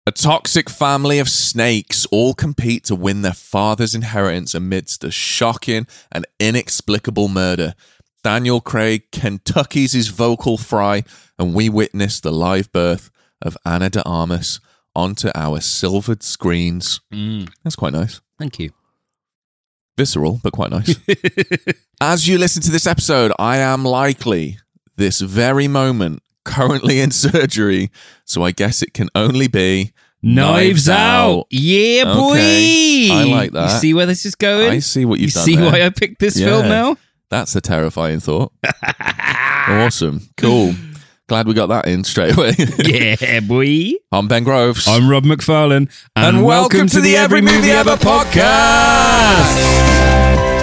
A toxic family of snakes all compete to win their father's inheritance amidst a shocking and inexplicable murder. Daniel Craig Kentucky's his vocal fry, and we witness the live birth of Ana de Armas onto our silvered screens. That's quite nice. Thank you. Visceral, but quite nice. As you listen to this episode, I am likely, this very moment, currently in surgery, so I guess it can only be Knives Out. Yeah, boy. Okay. I like that. You see where this is going? I see what you've done You see there. why I picked this film now? That's a terrifying thought. Awesome. Cool. Glad we got that in straight away. Yeah, boy. I'm Ben Groves. I'm Rob McFarlane. And welcome to the Every Movie Ever podcast.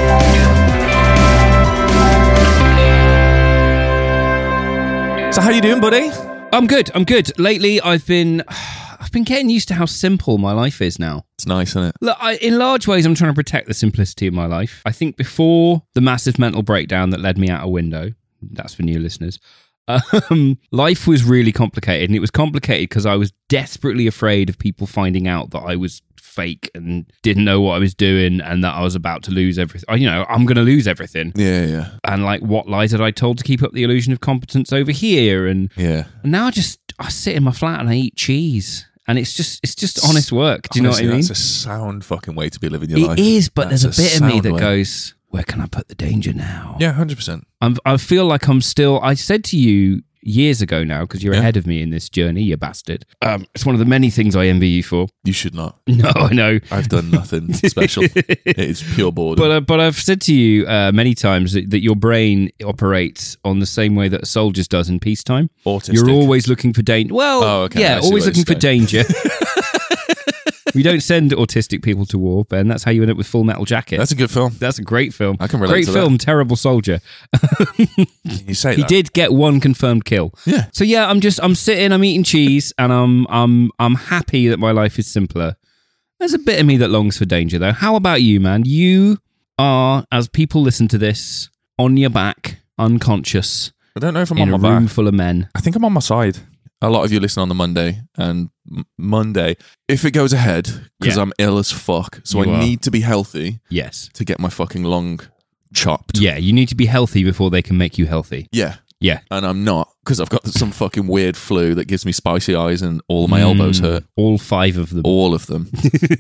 So how you doing, buddy? I'm good. Lately, I've been getting used to how simple my life is now. It's nice, isn't it? Look, in large ways, I'm trying to protect the simplicity of my life. I think before the massive mental breakdown that led me out a window, that's for new listeners, life was really complicated. And it was complicated because I was desperately afraid of people finding out that I was fake and didn't know what I was doing and that I was about to lose everything. I'm going to lose everything. Yeah. And like, what lies had I told to keep up the illusion of competence over here? And now I sit in my flat and I eat cheese. And it's just honest work. Do you know what I mean? That's a sound fucking way to be living your life. It is, but That's there's a bit of me that way. goes, where can I put the danger now? Yeah, 100%. I feel like I'm still, I said to you years ago now, because you're ahead of me in this journey, you bastard. It's one of the many things I envy you for. You should not. No, I know. I've done nothing special. It is pure boredom. But I've said to you many times that your brain operates on the same way that a soldier's does in peacetime. Autistic. You're always looking for danger. Well, always looking for danger. We don't send autistic people to war, Ben. That's how you end up with Full Metal Jacket. That's a good film. That's a great film. I can relate great to film, that. terrible soldier. You say He that. did get one confirmed kill. Yeah. So yeah, I'm sitting, I'm eating cheese, and I'm happy that my life is simpler. There's a bit of me that longs for danger, though. How about you, man? You are, as people listen to this, on your back, unconscious, I don't know if I'm in on a my room back. full of men. I think I'm on my side. A lot of you listen on the Monday, and Monday, if it goes ahead, because Yeah. I'm ill as fuck, so You I are. need to be healthy Yes. to get my fucking lung chopped. Yeah, you need to be healthy before they can make you healthy. Yeah. Yeah. And I'm not, because I've got some fucking weird flu that gives me spicy eyes and all of my elbows hurt. All 5 of them. All of them.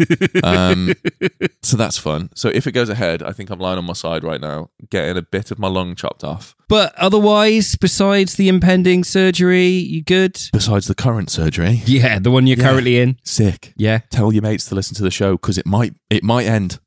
So that's fun. So if it goes ahead, I think I'm lying on my side right now, getting a bit of my lung chopped off. But otherwise, besides the impending surgery, you good? Besides the current surgery. Yeah, the one you're currently in. Sick. Yeah. Tell your mates to listen to the show, because it might end.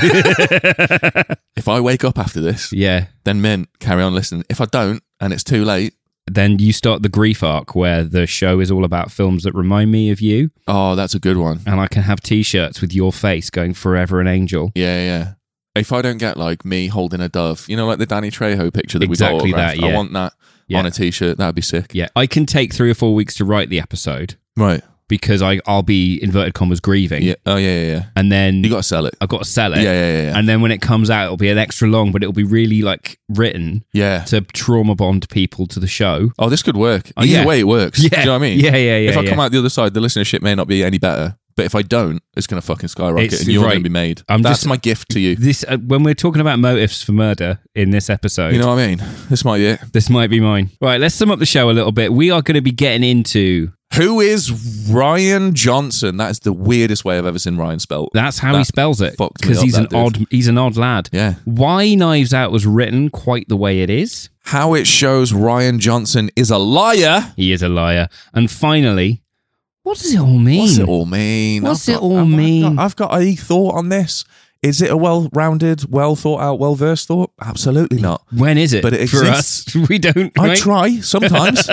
If I wake up after this, Yeah. then mint, carry on listening. If I don't, and it's too late, Then you start the grief arc where the show is all about films that remind me of you, oh, that's a good one. and I can have t-shirts with your face going Forever an Angel. Yeah. If I don't get like me holding a dove, like the Danny Trejo picture that Exactly we got autographed, that, yeah. I want that on a t-shirt. That'd be sick. Yeah. I can take 3 or 4 weeks to write the episode Right. because I'll be, inverted commas, grieving. Yeah. Oh, yeah. And then You got to sell it. I've got to sell it. Yeah. And then when it comes out, it'll be an extra long, but it'll be really like written Yeah. to trauma bond people to the show. Oh, this could work. Oh, Either yeah. way, it works. Yeah. Do you know what I mean? Yeah. If I come out the other side, the listenership may not be any better. But if I don't, it's going to fucking skyrocket It's and you're right. going to be made. I'm That's just- my gift to you. This when we're talking about motives for murder in this episode, You know what I mean? This might be it. this might be mine. Right, let's sum up the show a little bit. We are going to be getting into. Who is Ryan Johnson? That is the weirdest way I've ever seen Ryan spelled. That's how he That spells it, fucked me because up, he's that dude. he's an odd lad. Yeah. Why Knives Out was written quite the way it is. How it shows Ryan Johnson is a liar. He is a liar. And finally, what does it all mean? What's it all mean? What's it all mean? I've got a thought on this. Is it a well-rounded, well-thought-out, well-versed thought? Absolutely not. When is it? But it for exists. us? We don't. I right? try sometimes.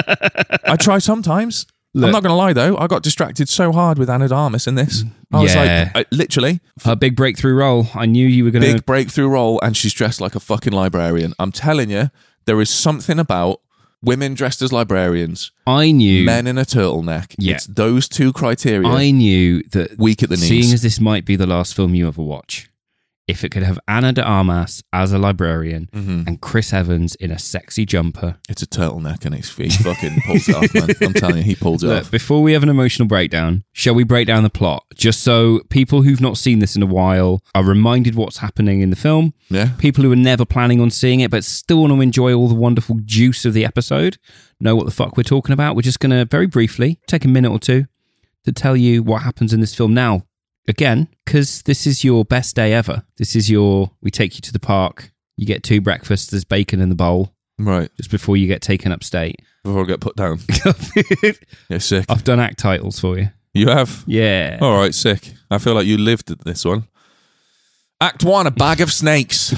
Look. I'm not going to lie, though. I got distracted so hard with Ana de Armas in this. I was Yeah. like, literally, Her big breakthrough role. I knew you were going to. big breakthrough role, and she's dressed like a fucking librarian. I'm telling you, there is something about women dressed as librarians, I knew. men in a turtleneck. Yeah. It's those two criteria. I knew that. Weak at the knees. Seeing as this might be the last film you ever watch, if it could have Ana de Armas as a librarian Mm-hmm. and Chris Evans in a sexy jumper. It's a turtleneck and he fucking pulls it off, man. I'm telling you, he pulls it Look, off. before we have an emotional breakdown, shall we break down the plot? Just so people who've not seen this in a while are reminded what's happening in the film. Yeah. People who are never planning on seeing it but still want to enjoy all the wonderful juice of the episode know what the fuck we're talking about. We're just going to very briefly take a minute or two to tell you what happens in this film now. Again, because this is your best day ever. This is we take you to the park, you get 2 breakfasts, there's bacon in the bowl Right. just before you get taken upstate. Before I get put down. Yeah, sick. I've done act titles for you. You have? Yeah. All right, sick. I feel like you lived this one. Act 1, a bag of snakes.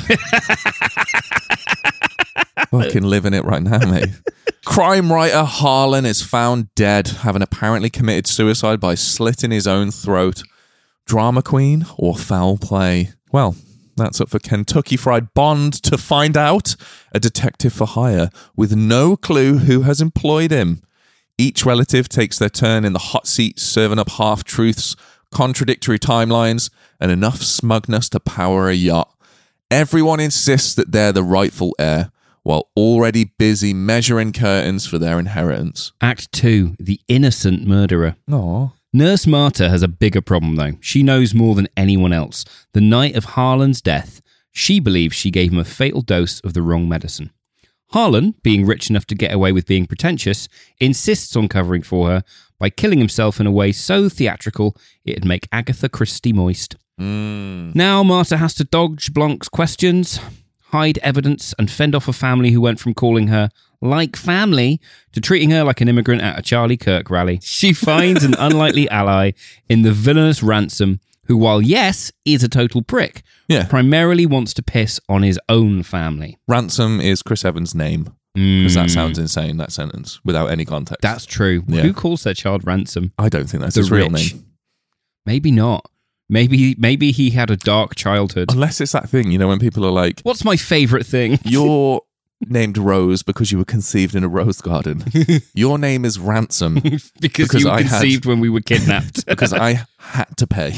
Fucking living it right now, mate. Crime writer Harlan is found dead, having apparently committed suicide by slitting his own throat. Drama queen or foul play? Well, that's up for Kentucky Fried Bond to find out. A detective for hire with no clue who has employed him. Each relative takes their turn in the hot seat, serving up half-truths, contradictory timelines, and enough smugness to power a yacht. Everyone insists that they're the rightful heir, while already busy measuring curtains for their inheritance. Act 2, the innocent murderer. Aww. Nurse Marta has a bigger problem, though. She knows more than anyone else. The night of Harlan's death, she believes she gave him a fatal dose of the wrong medicine. Harlan, being rich enough to get away with being pretentious, insists on covering for her by killing himself in a way so theatrical it'd make Agatha Christie moist. Now Marta has to dodge Blanc's questions, hide evidence, and fend off a family who went from calling her like family to treating her like an immigrant at a Charlie Kirk rally. She finds an unlikely ally in the villainous Ransom, who, while yes, is a total prick, Yeah. primarily wants to piss on his own family. Ransom is Chris Evans' name. Because that sounds insane, that sentence, without any context. That's true. Yeah. Who calls their child Ransom? I don't think that's The his real rich. name. Maybe not. Maybe he had a dark childhood. Unless it's that thing, when people are like, What's my favourite thing? you're named Rose because you were conceived in a rose garden. Your name is Ransom because you were I had- conceived when we were kidnapped. because I had to pay.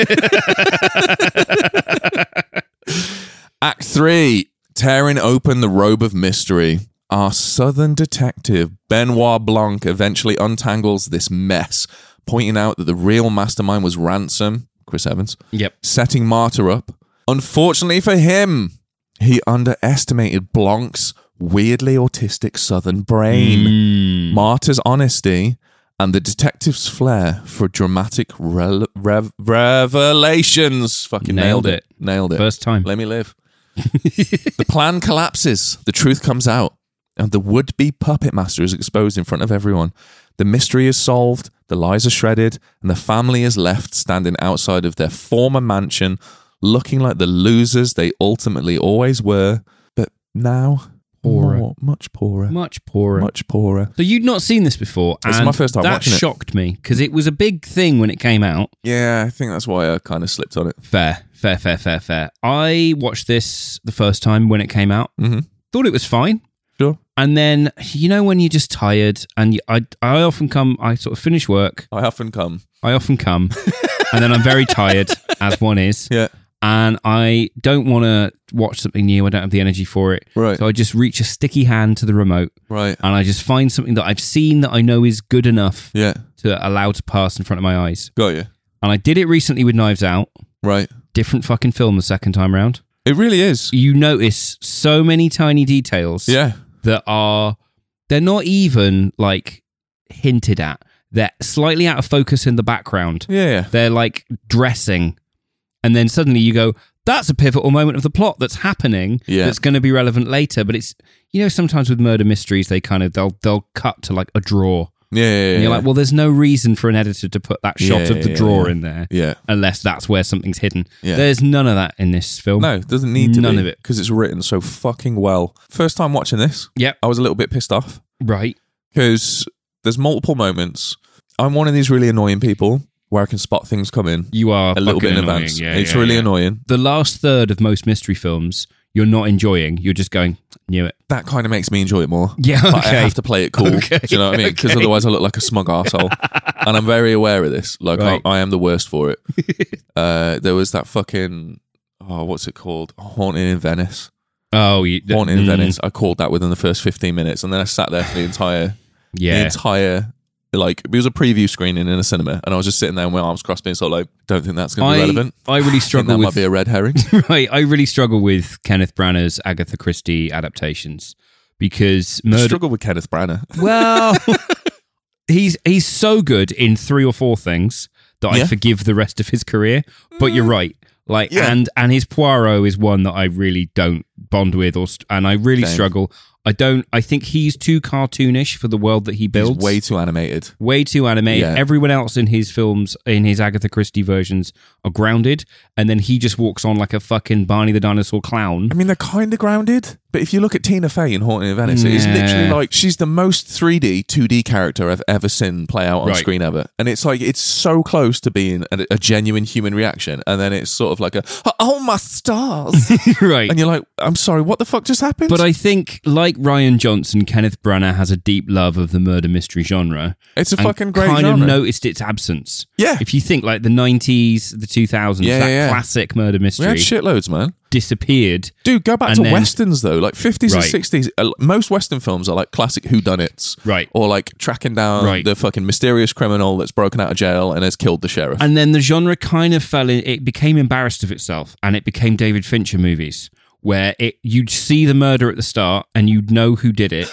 Act 3, tearing open the robe of mystery. Our southern detective, Benoit Blanc, eventually untangles this mess, pointing out that the real mastermind was Ransom, Chris Evans, Yep. setting Marta up. Unfortunately for him, he underestimated Blanc's weirdly autistic southern brain. Marta's honesty and the detective's flair for dramatic revelations. Fucking nailed it. Nailed it. First time. Let me live. The plan collapses. The truth comes out. And the would-be puppet master is exposed in front of everyone. The mystery is solved, the lies are shredded, and the family is left standing outside of their former mansion, looking like the losers they ultimately always were, but now Poorer. much poorer. Much poorer. Much poorer. So you'd not seen this before. This is and my first time that watching it. shocked me because it was a big thing when it came out. Yeah, I think that's why I kind of slipped on it. Fair. I watched this the first time when it came out. Mm-hmm. Thought it was fine. Sure. And then, when you're just tired and I often come, I sort of finish work. I often come. And then I'm very tired, as one is. Yeah. And I don't want to watch something new. I don't have the energy for it. Right. So I just reach a sticky hand to the remote. Right. And I just find something that I've seen that I know is good enough Yeah. to allow to pass in front of my eyes. Got you. And I did it recently with Knives Out. Right. Different fucking film the second time round. It really is. You notice so many tiny details Yeah. that they're not even like hinted at. They're slightly out of focus in the background. Yeah. They're like dressing. And then suddenly you go, that's a pivotal moment of the plot that's happening that's going to be relevant later. But it's, sometimes with murder mysteries, they kind of, they'll cut to like a drawer. Yeah. And you're like, well, there's no reason for an editor to put that shot of the drawer in there. Yeah. Unless that's where something's hidden. Yeah. There's none of that in this film. No, it doesn't need to None be. of it. Because it's written so fucking well. First time watching this, Yep. I was a little bit pissed off. Right. Because there's multiple moments. I'm one of these really annoying people where I can spot things coming You are a little bit in annoying. advance. Yeah, It's yeah, really yeah. annoying. The last third of most mystery films, you're not enjoying. You're just going, knew it. That kind of makes me enjoy it more. Yeah, But I okay. have to play it cool. Okay, Do you know what I mean? Because okay. otherwise I look like a smug arsehole. And I'm very aware of this. Like, Right. I am the worst for it. There was that fucking... what's it called? Haunting in Venice. Oh, Haunting in Venice. I called that within the first 15 minutes, and then I sat there for the entire. Like, it was a preview screening in a cinema, and I was just sitting there with my arms crossed, being sort of like, don't think that's going to be relevant. I really struggle that with... might be a red herring. Right, I really struggle with Kenneth Branagh's Agatha Christie adaptations because I struggle with Kenneth Branagh. Well, he's so good in 3 or 4 things that I forgive the rest of his career. But you're right, like, and his Poirot is one that I really don't bond with, and I really struggle. I think he's too cartoonish for the world that he builds. He's way too animated. Yeah. Everyone else in his films, in his Agatha Christie versions, are grounded, and then he just walks on like a fucking Barney the Dinosaur clown. I mean, they're kind of grounded, but if you look at Tina Fey in Haunting in Venice, it is literally like she's the most 3D, 2D character I've ever seen play out on screen ever. And it's like, it's so close to being a genuine human reaction, and then it's sort of like oh my stars. Right. And you're like, I'm sorry, what the fuck just happened? But I think, like Rian Johnson, Kenneth Branagh has a deep love of the murder mystery genre. It's a fucking great kind genre. of noticed its absence. Yeah. If you think like the 90s, the 2000s, classic murder mystery. We had shitloads, man. Disappeared. Dude, go back to westerns though, like 50s and 60s. Most western films are like classic whodunits, right? Or like tracking down the fucking mysterious criminal that's broken out of jail and has killed the sheriff. And then the genre kind of it became embarrassed of itself, and it became David Fincher movies, where you'd see the murder at the start and you'd know who did it,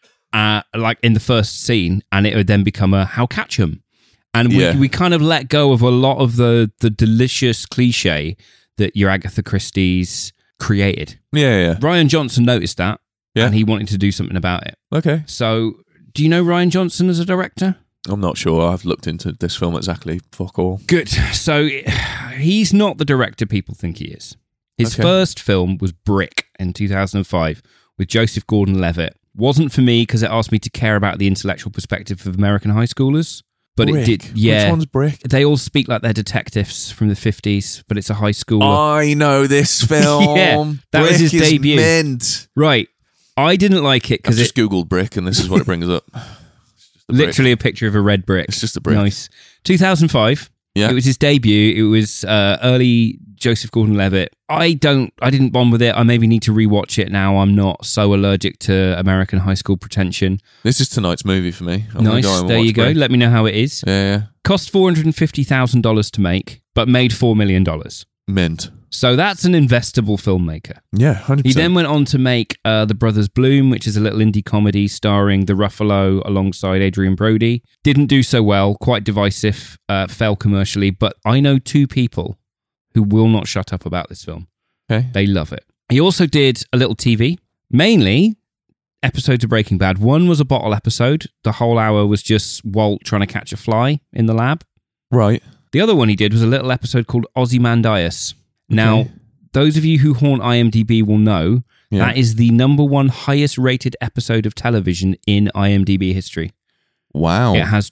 like in the first scene, and it would then become a how catch 'em. And we kind of let go of a lot of the delicious cliche that your Agatha Christie's created. Yeah. Rian Johnson noticed that, and he wanted to do something about it. Okay. So, do you know Rian Johnson as a director? I'm not sure. I've looked into this film exactly. Fuck all. Good. So, he's not the director people think he is. His first film was Brick in 2005 with Joseph Gordon-Levitt. Wasn't for me because it asked me to care about the intellectual perspective of American high schoolers. But Brick. It did, yeah. Which one's Brick? They all speak like they're detectives from the 50s, but it's a high schooler. I know this film. That Brick was his is debut. Mint. Right. I didn't like it because I've just Googled Brick and this is what it brings up. Literally a picture of a red brick. It's just a brick. Nice. 2005. Yeah. It was his debut. It was early Joseph Gordon-Levitt. I didn't bond with it. I maybe need to rewatch it now. I'm not so allergic to American high school pretension. This is tonight's movie for me. Nice. There you go. Brick. Let me know how it is. Yeah. Cost $450,000 to make, but made $4 million. Mint. So that's an investable filmmaker. Yeah, 100%. He then went on to make The Brothers Bloom, which is a little indie comedy starring the Ruffalo alongside Adrian Brody. Didn't do so well, quite divisive, fell commercially, but I know 2 people who will not shut up about this film. Okay. They love it. He also did a little TV, mainly episodes of Breaking Bad. One was a bottle episode. The whole hour was just Walt trying to catch a fly in the lab. Right. The other one he did was a little episode called Ozymandias. Now, those of you who haunt IMDb will know that is the #1 highest rated episode of television in IMDb history. Wow. It has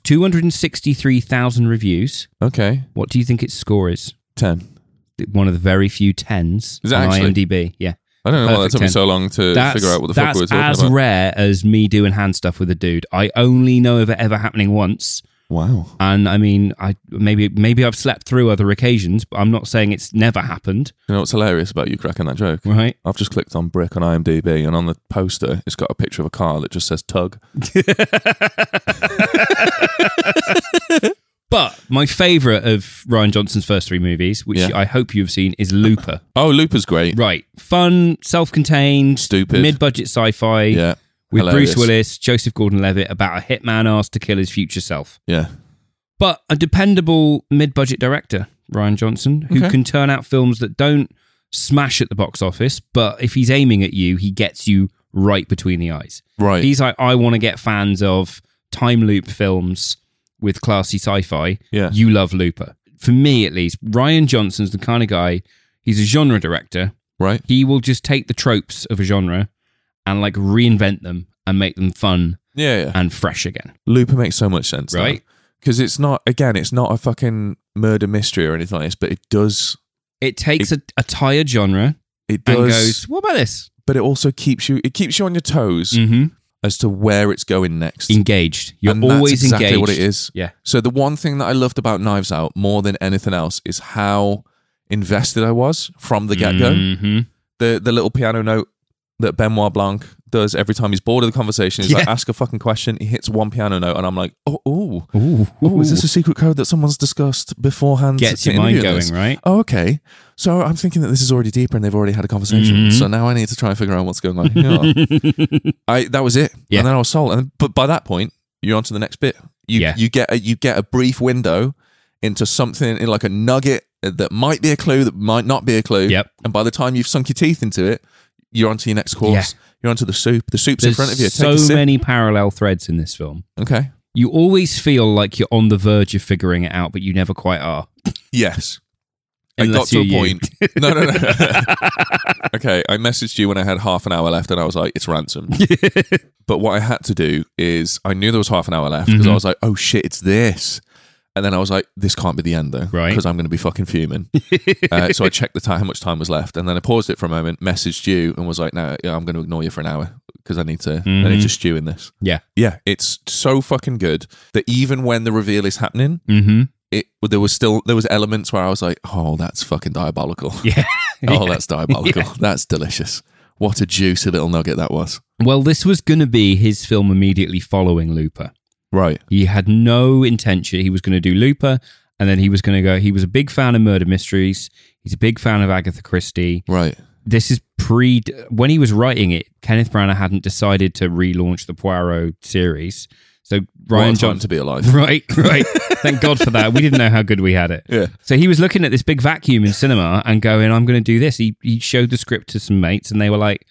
263,000 reviews. Okay. What do you think its score is? 10. One of the very few 10s Is it on actually? IMDb. Yeah. I don't know why that Perfect took me 10. so long to figure out what the fuck we were talking That's as about. rare as me doing hand stuff with a dude. I only know of it ever happening once. Wow. And I mean, maybe I've slept through other occasions, but I'm not saying it's never happened. You know what's hilarious about you cracking that joke? Right. I've just clicked on Brick on IMDb, and on the poster, it's got a picture of a car that just says Tug. But my favourite of Rian Johnson's first 3 movies, which I hope you've seen, is Looper. Oh, Looper's great. Right. Fun, self-contained, Stupid. mid-budget sci-fi. Yeah. With Hilarious. Bruce Willis, Joseph Gordon-Levitt, about a hitman asked to kill his future self. Yeah. But a dependable mid-budget director, Rian Johnson, who can turn out films that don't smash at the box office, but if he's aiming at you, he gets you right between the eyes. Right. He's like, I want to get fans of time loop films with classy sci-fi. Yeah. You love Looper. For me, at least, Rian Johnson's the kind of guy, he's a genre director. Right. He will just take the tropes of a genre and like reinvent them and make them fun and fresh again. Looper makes so much sense. Right. Because it's not a fucking murder mystery or anything like this, but it does. It takes a tired genre It does. and goes, what about this? But it also keeps you on your toes Mm-hmm. as to where it's going next. Engaged. You're And always that's exactly engaged. what it is. Yeah. So the one thing that I loved about Knives Out more than anything else is how invested I was from the get-go. Mm-hmm. The little piano note that Benoit Blanc does every time he's bored of the conversation. He's like, ask a fucking question. He hits one piano note, and I'm like, oh, is this a secret code that someone's discussed beforehand? Gets to your mind interview going, this? right? Oh, okay. So I'm thinking that this is already deeper, and they've already had a conversation. Mm-hmm. So now I need to try and figure out what's going on. That was it. Yeah. And then I was sold. But by that point, you're on to the next bit. You get a brief window into something, in like a nugget that might be a clue, that might not be a clue. Yep. And by the time you've sunk your teeth into it, you're onto your next course. Yeah. You're onto the soup. The soup's There's in front of you. Take so a sip. many parallel threads in this film. Okay. You always feel like you're on the verge of figuring it out, but you never quite are. Yes. I got Unless to a you're point. No. Okay, I messaged you when I had half an hour left, and I was like, it's ransom. But what I had to do is, I knew there was half an hour left, because I was like, oh shit, it's this. And then I was like, this can't be the end though, right? Because I'm going to be fucking fuming. So I checked the time, how much time was left, and then I paused it for a moment, messaged you, and was like, no, I'm going to ignore you for an hour because I need to stew in this. Yeah. It's so fucking good that even when the reveal is happening, there was elements where I was like, oh, that's fucking diabolical. Yeah. Oh, that's diabolical. Yeah. That's delicious. What a juicy little nugget that was. Well, this was going to be his film immediately following Looper. Right. He had no intention. He was going to do Looper, and then he was going to go. He was a big fan of murder mysteries. He's a big fan of Agatha Christie. Right. This is when he was writing it, Kenneth Branagh hadn't decided to relaunch the Poirot series. So Rian Johnson to be alive. Right. Thank God for that. We didn't know how good we had it. Yeah. So he was looking at this big vacuum in cinema and going, I'm going to do this. He showed the script to some mates, and they were like,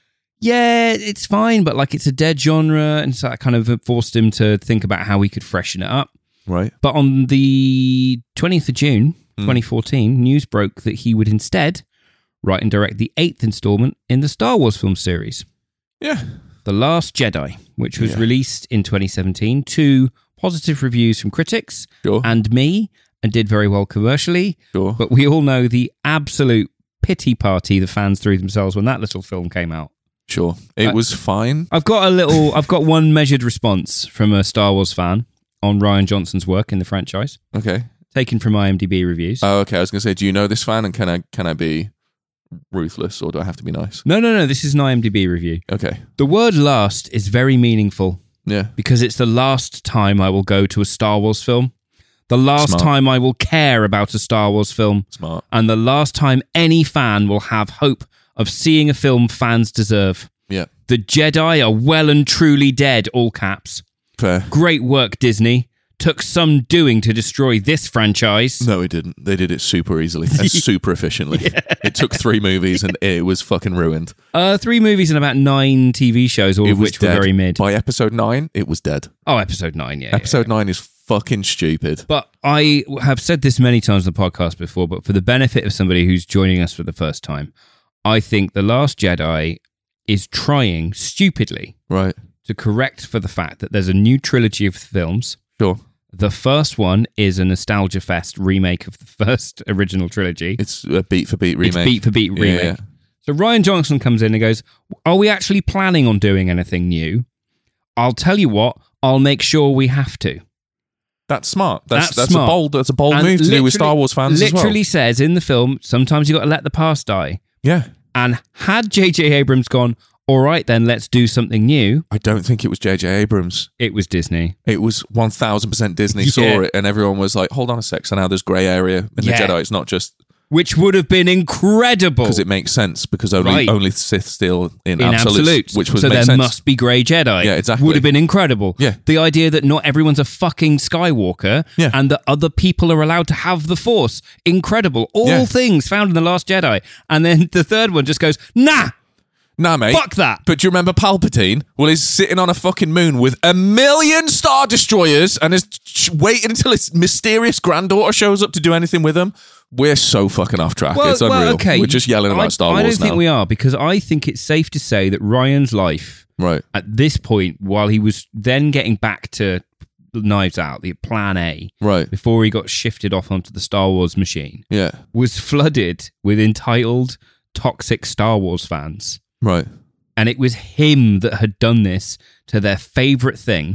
yeah, it's fine, but like it's a dead genre. And so that kind of forced him to think about how he could freshen it up. Right. But on the 20th of June, 2014, news broke that he would instead write and direct the 8th installment in the Star Wars film series. Yeah. The Last Jedi, which was released in 2017 to positive reviews from critics and me, and did very well commercially. Sure. But we all know the absolute pity party the fans threw themselves when that little film came out. Sure. It was fine. I've got one measured response from a Star Wars fan on Rian Johnson's work in the franchise. Okay. Taken from IMDb reviews. Oh, okay. I was going to say, do you know this fan, and can I be ruthless, or do I have to be nice? No. This is an IMDb review. Okay. The word last is very meaningful. Yeah. Because it's the last time I will go to a Star Wars film. The last time I will care about a Star Wars film. Smart. And the last time any fan will have hope of seeing a film fans deserve. Yeah. The Jedi are well and truly dead, all caps. Fair. Great work, Disney. Took some doing to destroy this franchise. No, it didn't. They did it super easily and super efficiently. It took 3 movies and it was fucking ruined. 3 movies and about 9 TV shows, all of which were very mid. By episode 9, it was dead. Oh, episode 9, yeah. Episode 9 is fucking stupid. But I have said this many times on the podcast before, but for the benefit of somebody who's joining us for the first time, I think The Last Jedi is trying stupidly to correct for the fact that there's a new trilogy of films. Sure. The first one is a nostalgia fest remake of the first original trilogy. It's a beat for beat remake. It's beat for beat remake. Yeah. So Rian Johnson comes in and goes, are we actually planning on doing anything new? I'll tell you what, I'll make sure we have to. That's smart. That's smart. That's a bold move to do with Star Wars fans as well. Literally says in the film, sometimes you got to let the past die. Yeah. And had J.J. Abrams gone, all right, then let's do something new. I don't think it was J.J. Abrams. It was Disney. It was 1000% Disney saw it, and everyone was like, hold on a sec, so now there's grey area in the Jedi. It's not just... Which would have been incredible. Because it makes sense, because only Sith steal in absolutes. Which would so make there sense. must be grey Jedi. Yeah, exactly. Would have been incredible. Yeah. The idea that not everyone's a fucking Skywalker and that other people are allowed to have the Force. Incredible. All things found in The Last Jedi. And then the third one just goes, nah, mate. Fuck that. But do you remember Palpatine? Well, he's sitting on a fucking moon with 1,000,000 Star Destroyers and is waiting until his mysterious granddaughter shows up to do anything with him. We're so fucking off track. It's unreal. Okay. We're just yelling about Star Wars now. I don't think we are, because I think it's safe to say that Ryan's life, at this point, while he was then getting back to Knives Out, the Plan A, before he got shifted off onto the Star Wars machine, was flooded with entitled, toxic Star Wars fans. Right. And it was him that had done this to their favourite thing,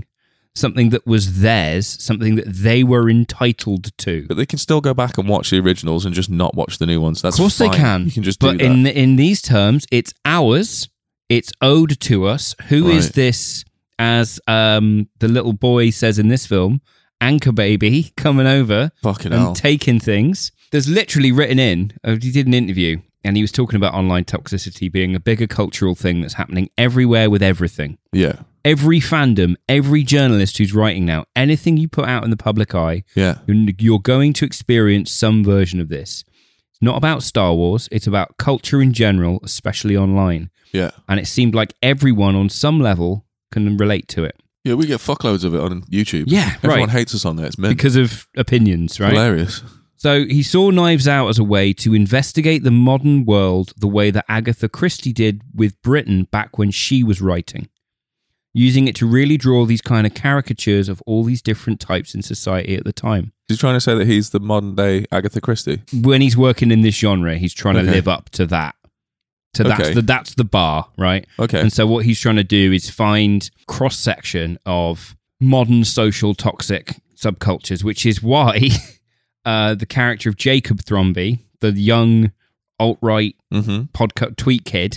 something that was theirs, something that they were entitled to. But they can still go back and watch the originals and just not watch the new ones. That's of course fine. they can. You can just but do that. in these terms, it's ours. It's owed to us. Who is Right. this? As the little boy says in this film, Anchor Baby coming over Fucking and hell. taking things. There's literally written in. He did an interview and he was talking about online toxicity being a bigger cultural thing that's happening everywhere with everything. Yeah. Every fandom, every journalist who's writing now, anything you put out in the public eye, Yeah. you're going to experience some version of this. It's not about Star Wars, it's about culture in general, especially online. Yeah. And it seemed like everyone on some level can relate to it. Yeah, we get fuckloads of it on YouTube. Yeah, Everyone right. hates us on there. It's mint. Because of opinions, right? Hilarious. So he saw Knives Out as a way to investigate the modern world the way that Agatha Christie did with Britain back when she was writing, using it to really draw these kind of caricatures of all these different types in society at the time. He's trying to say that he's the modern day Agatha Christie. When he's working in this genre, he's trying to Okay. live up to that. So Okay. that's the bar, right? Okay. And so what he's trying to do is find cross-section of modern social toxic subcultures, which is why the character of Jacob Thromby, the young alt-right Mm-hmm. tweet kid,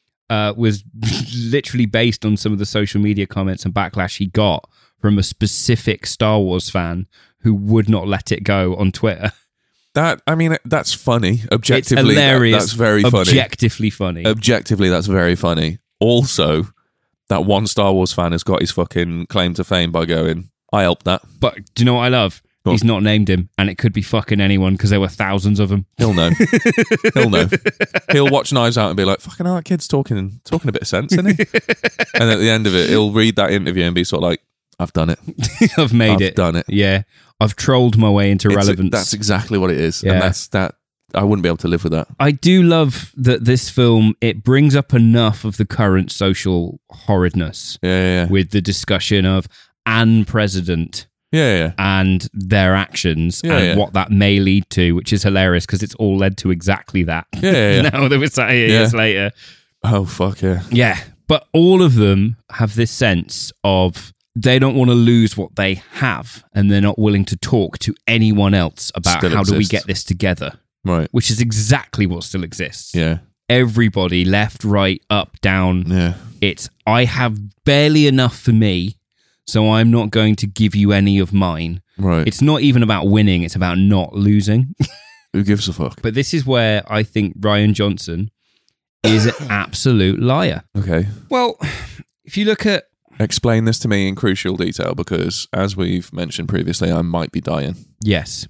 was literally based on some of the social media comments and backlash he got from a specific Star Wars fan who would not let it go on Twitter. That's funny. Objectively, It's hilarious. that's very funny. Objectively funny. Objectively, that's very funny. Also, that one Star Wars fan has got his fucking claim to fame by going, I helped that. But do you know what I love? Go on. He's not named him, and it could be fucking anyone because there were thousands of them. He'll know. He'll know. He'll watch Knives Out and be like, fucking hell, that kid's talking a bit of sense, isn't he? And at the end of it, he'll read that interview and be sort of like, I've done it. I've made it. I've done it. Yeah. I've trolled my way into relevance. That's exactly what it is. Yeah. And that's that. I wouldn't be able to live with that. I do love that this film, it brings up enough of the current social horridness Yeah. with the discussion of an president Yeah. and their actions Yeah, and yeah. what that may lead to, which is hilarious because it's all led to exactly that. Yeah. Now that we're sat here years later. Oh, fuck yeah. Yeah. But all of them have this sense of they don't want to lose what they have and they're not willing to talk to anyone else about Still how do we exists. get this together, Right. which is exactly what still exists. Yeah. Everybody, left, right, up, down. Yeah. It's, I have barely enough for me, so I'm not going to give you any of mine. Right. It's not even about winning, it's about not losing. Who gives a fuck? But this is where I think Rian Johnson is an absolute liar. Okay. Well, if you look at Explain this to me in crucial detail because, as we've mentioned previously, I might be dying. yes.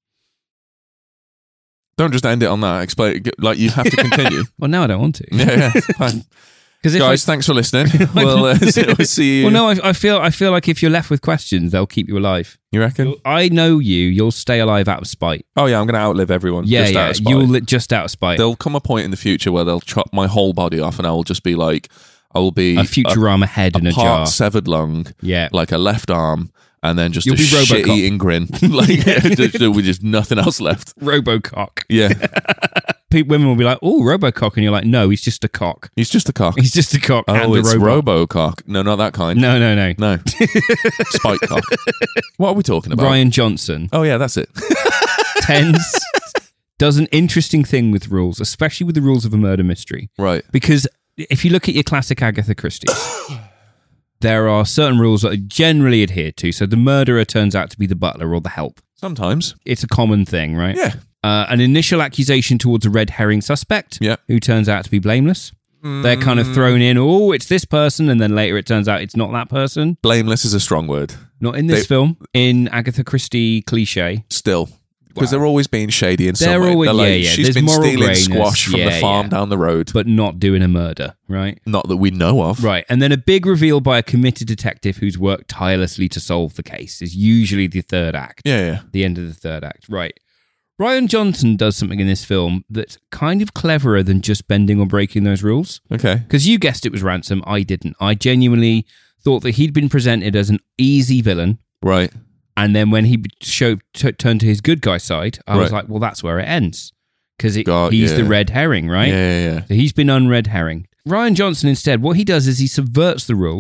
Don't just end it on that. Explain, like you have to continue. Well, now I don't want to. Yeah. Fine. Because Guys, thanks for listening. We'll see you. Well, no, I feel like if you're left with questions, they'll keep you alive. You reckon? I know you'll stay alive out of spite. Oh yeah, I'm going to outlive everyone. Yeah, just out yeah, of spite. you'll just out of spite. There'll come a point in the future where they'll chop my whole body off, and I will just be like, I will be A Futurama head in a part jar. severed lung, Yeah. like a left arm, and then just You'll a be Robocop. shit-eating grin, like with just nothing else left. Robocock. Yeah, Women will be like, "Oh, Robocock," and you're like, "No, he's just a cock. he's just a cock. He's just a cock and Oh, a it's robot." Robocock. No, not that kind. No. No. Spike cock. What are we talking about? Rian Johnson Oh yeah, that's it. does an interesting thing with rules, especially with the rules of a murder mystery. Right. Because if you look at your classic Agatha Christie, there are certain rules that are generally adhered to. So the murderer turns out to be the butler or the help. Sometimes. It's a common thing, right? Yeah. An initial accusation towards a red herring suspect Yeah. who turns out to be blameless. They're kind of thrown in, oh, it's this person, and then later it turns out it's not that person. Blameless is a strong word. Not in this film. In Agatha Christie cliche. Still. Because they're always being shady in some They're way. always- They're like, yeah. she's There's been moral stealing greyness. squash from the Yeah, farm yeah. down the road. But not doing a murder, right? Not that we know of. Right. And then a big reveal by a committed detective who's worked tirelessly to solve the case is usually the third act. Yeah. The end of the third act. Right. Rian Johnson does something in this film that's kind of cleverer than just bending or breaking those rules. Okay. Because you guessed it was Ransom. I didn't. I genuinely thought that he'd been presented as an easy villain. Right. And then when he turned to his good guy side, I was Right. like, well, that's where it ends. Because he's yeah. the red herring, right? Yeah. So he's been unred herring. Rian Johnson, instead, what he does is he subverts the rules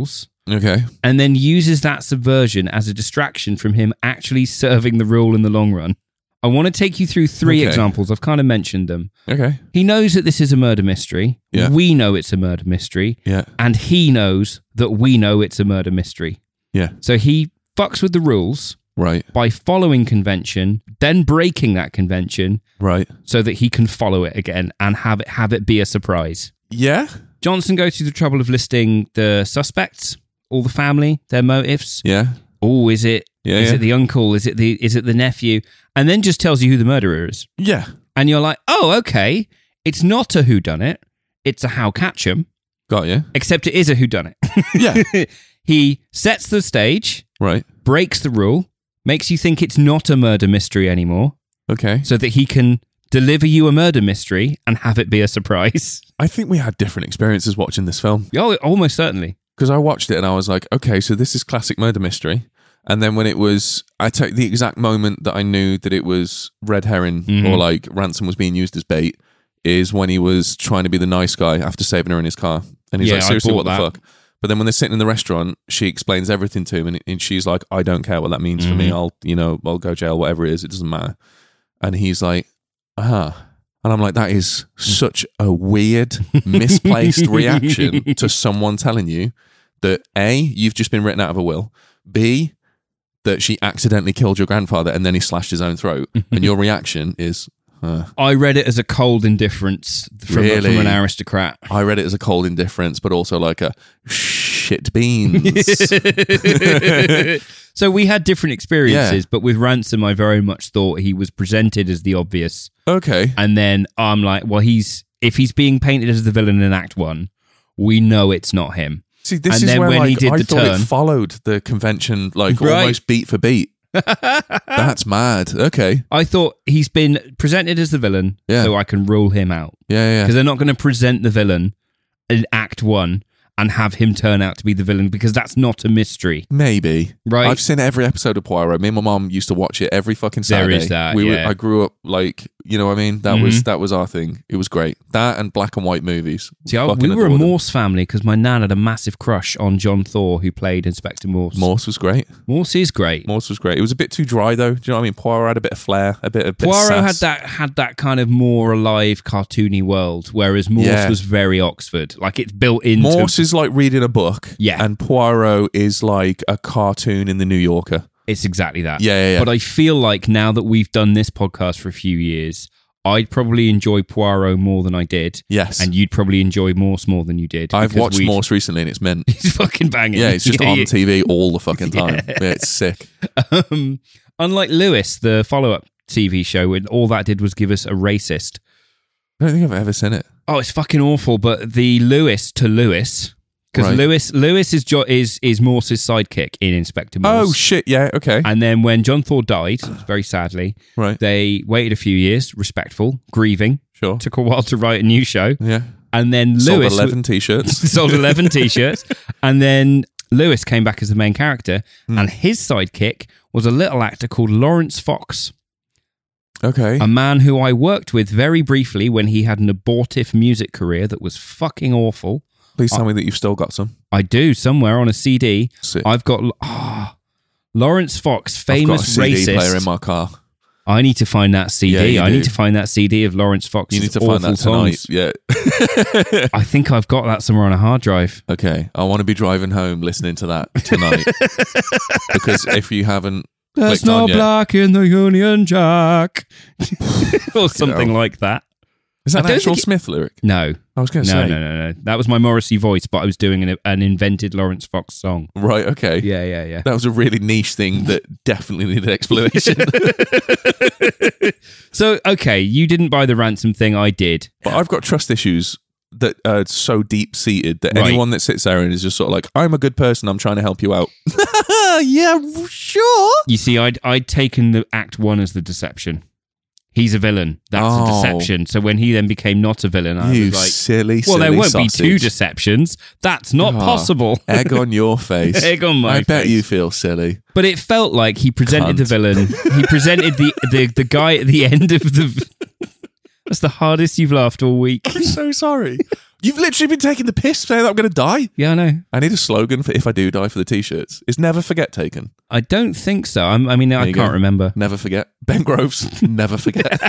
Okay. and then uses that subversion as a distraction from him actually serving the rule in the long run. I want to take you through 3 Okay. examples. I've kind of mentioned them. Okay. He knows that this is a murder mystery. Yeah. We know it's a murder mystery. Yeah. And he knows that we know it's a murder mystery. Yeah. So he fucks with the rules Right. by following convention, then breaking that convention Right. so that he can follow it again and have it be a surprise. Yeah. Johnson goes through the trouble of listing the suspects, all the family, their motives. Yeah. Oh, is it Yeah, is yeah. it the uncle? Is it the nephew? And then just tells you who the murderer is. Yeah. And you're like, oh, okay. It's not a whodunit. It's a how catch 'em. Got you. Except it is a whodunit. Yeah. He sets the stage, Right. breaks the rule, makes you think it's not a murder mystery anymore, Okay. so that he can deliver you a murder mystery and have it be a surprise. I think we had different experiences watching this film. Oh, almost certainly. Because I watched it and I was like, okay, so this is classic murder mystery. And then when it was, I take the exact moment that I knew that it was red herring or like ransom was being used as bait is when he was trying to be the nice guy after saving her in his car. And he's Yeah, like, I seriously, bought what the that. fuck? But then when they're sitting in the restaurant, she explains everything to him and she's like, I don't care what that means for me. I'll go jail, whatever it is. It doesn't matter. And he's like, and I'm like, that is such a weird, misplaced reaction to someone telling you that A, you've just been written out of a will, B, that she accidentally killed your grandfather and then he slashed his own throat. And your reaction is, I read it as a cold indifference from Really? an aristocrat. I read it as a cold indifference, but also like a shit beans. So we had different experiences, Yeah. but with Ransom, I very much thought he was presented as the obvious. Okay. And then I'm like, well, if he's being painted as the villain in Act 1, we know it's not him. See, this And is then where when like, he did I the thought turn- it followed the convention like Right. almost beat for beat. That's mad. Okay. I thought he's been presented as the villain, Yeah. so I can rule him out. Yeah, Because they're not going to present the villain in Act 1 and have him turn out to be the villain, because that's not a mystery. Maybe. Right. I've seen every episode of Poirot. Me and my mom used to watch it every fucking There Saturday. is that, yeah. I grew up like, you know what I mean? That was our thing. It was great. That and black and white movies. See, Fucking we were a adore them. Morse family because my nan had a massive crush on John Thor, who played Inspector Morse. Morse was great. Morse is great. Morse was great. It was a bit too dry though. Do you know what I mean? Poirot had a bit of flair, a bit of Poirot sass. had that kind of more alive, cartoony world, whereas Morse Yeah. was very Oxford. Like, it's built into... Morse is like reading a book. Yeah. And Poirot is like a cartoon in the New Yorker. It's exactly that. Yeah. But I feel like now that we've done this podcast for a few years, I'd probably enjoy Poirot more than I did. Yes. And you'd probably enjoy Morse more than you did. I've because watched Morse recently and it's mint. He's fucking banging. Yeah, it's just on Yeah. TV all the fucking time. Yeah, it's sick. Unlike Lewis, the follow-up TV show, when all that did was give us a racist. I don't think I've ever seen it. Oh, it's fucking awful. But the Lewis to Lewis, because Right. Lewis is Morse's sidekick in Inspector Morse. Oh shit, yeah, okay. And then when John Thor died, very sadly, Right. they waited a few years, respectful, grieving. Sure. Took a while to write a new show. Yeah. And then Sold Lewis 11 t-shirts. sold 11 t-shirts. And then Lewis came back as the main character, and his sidekick was a little actor called Lawrence Fox, Okay. a man who I worked with very briefly when he had an abortive music career that was fucking awful. Please tell me that you've still got some. I do, somewhere on a CD. Sick. I've got Lawrence Fox, famous I've got a CD racist. player in my car. I need to find that CD. Yeah, you I do. need to find that CD of Lawrence Fox's You need to awful find that tonight. songs. Yeah. I think I've got that somewhere on a hard drive. Okay. I want to be driving home listening to that tonight. Because if you haven't There's clicked no on yet, black in the Union Jack. Or something hell. like that. is that I an don't actual think it- Smith lyric? No. I was going to No, say. no. That was my Morrissey voice, but I was doing an invented Lawrence Fox song. Right, okay. Yeah. That was a really niche thing that definitely needed explanation. So, okay, you didn't buy the ransom thing. I did. But I've got trust issues that are so deep-seated that Right. anyone that sits there and is just sort of like, I'm a good person, I'm trying to help you out. Yeah, sure. You see, I'd taken the Act 1 as the deception. He's a villain. That's a Oh. deception. So when he then became not a villain, I You was like, silly, well, there silly won't be two sausage. deceptions. That's not Oh, possible. Egg on your face. Egg on my I bet face. you feel silly. But it felt like he presented the Cunt. villain. He presented the guy at the end of the... That's the hardest you've laughed all week. I'm so sorry. You've literally been taking the piss saying that I'm going to die. Yeah, I know. I need a slogan for if I do die for the t-shirts. It's never forget taken. I don't think so. I can't remember. Never forget. Ben Groves, never forget.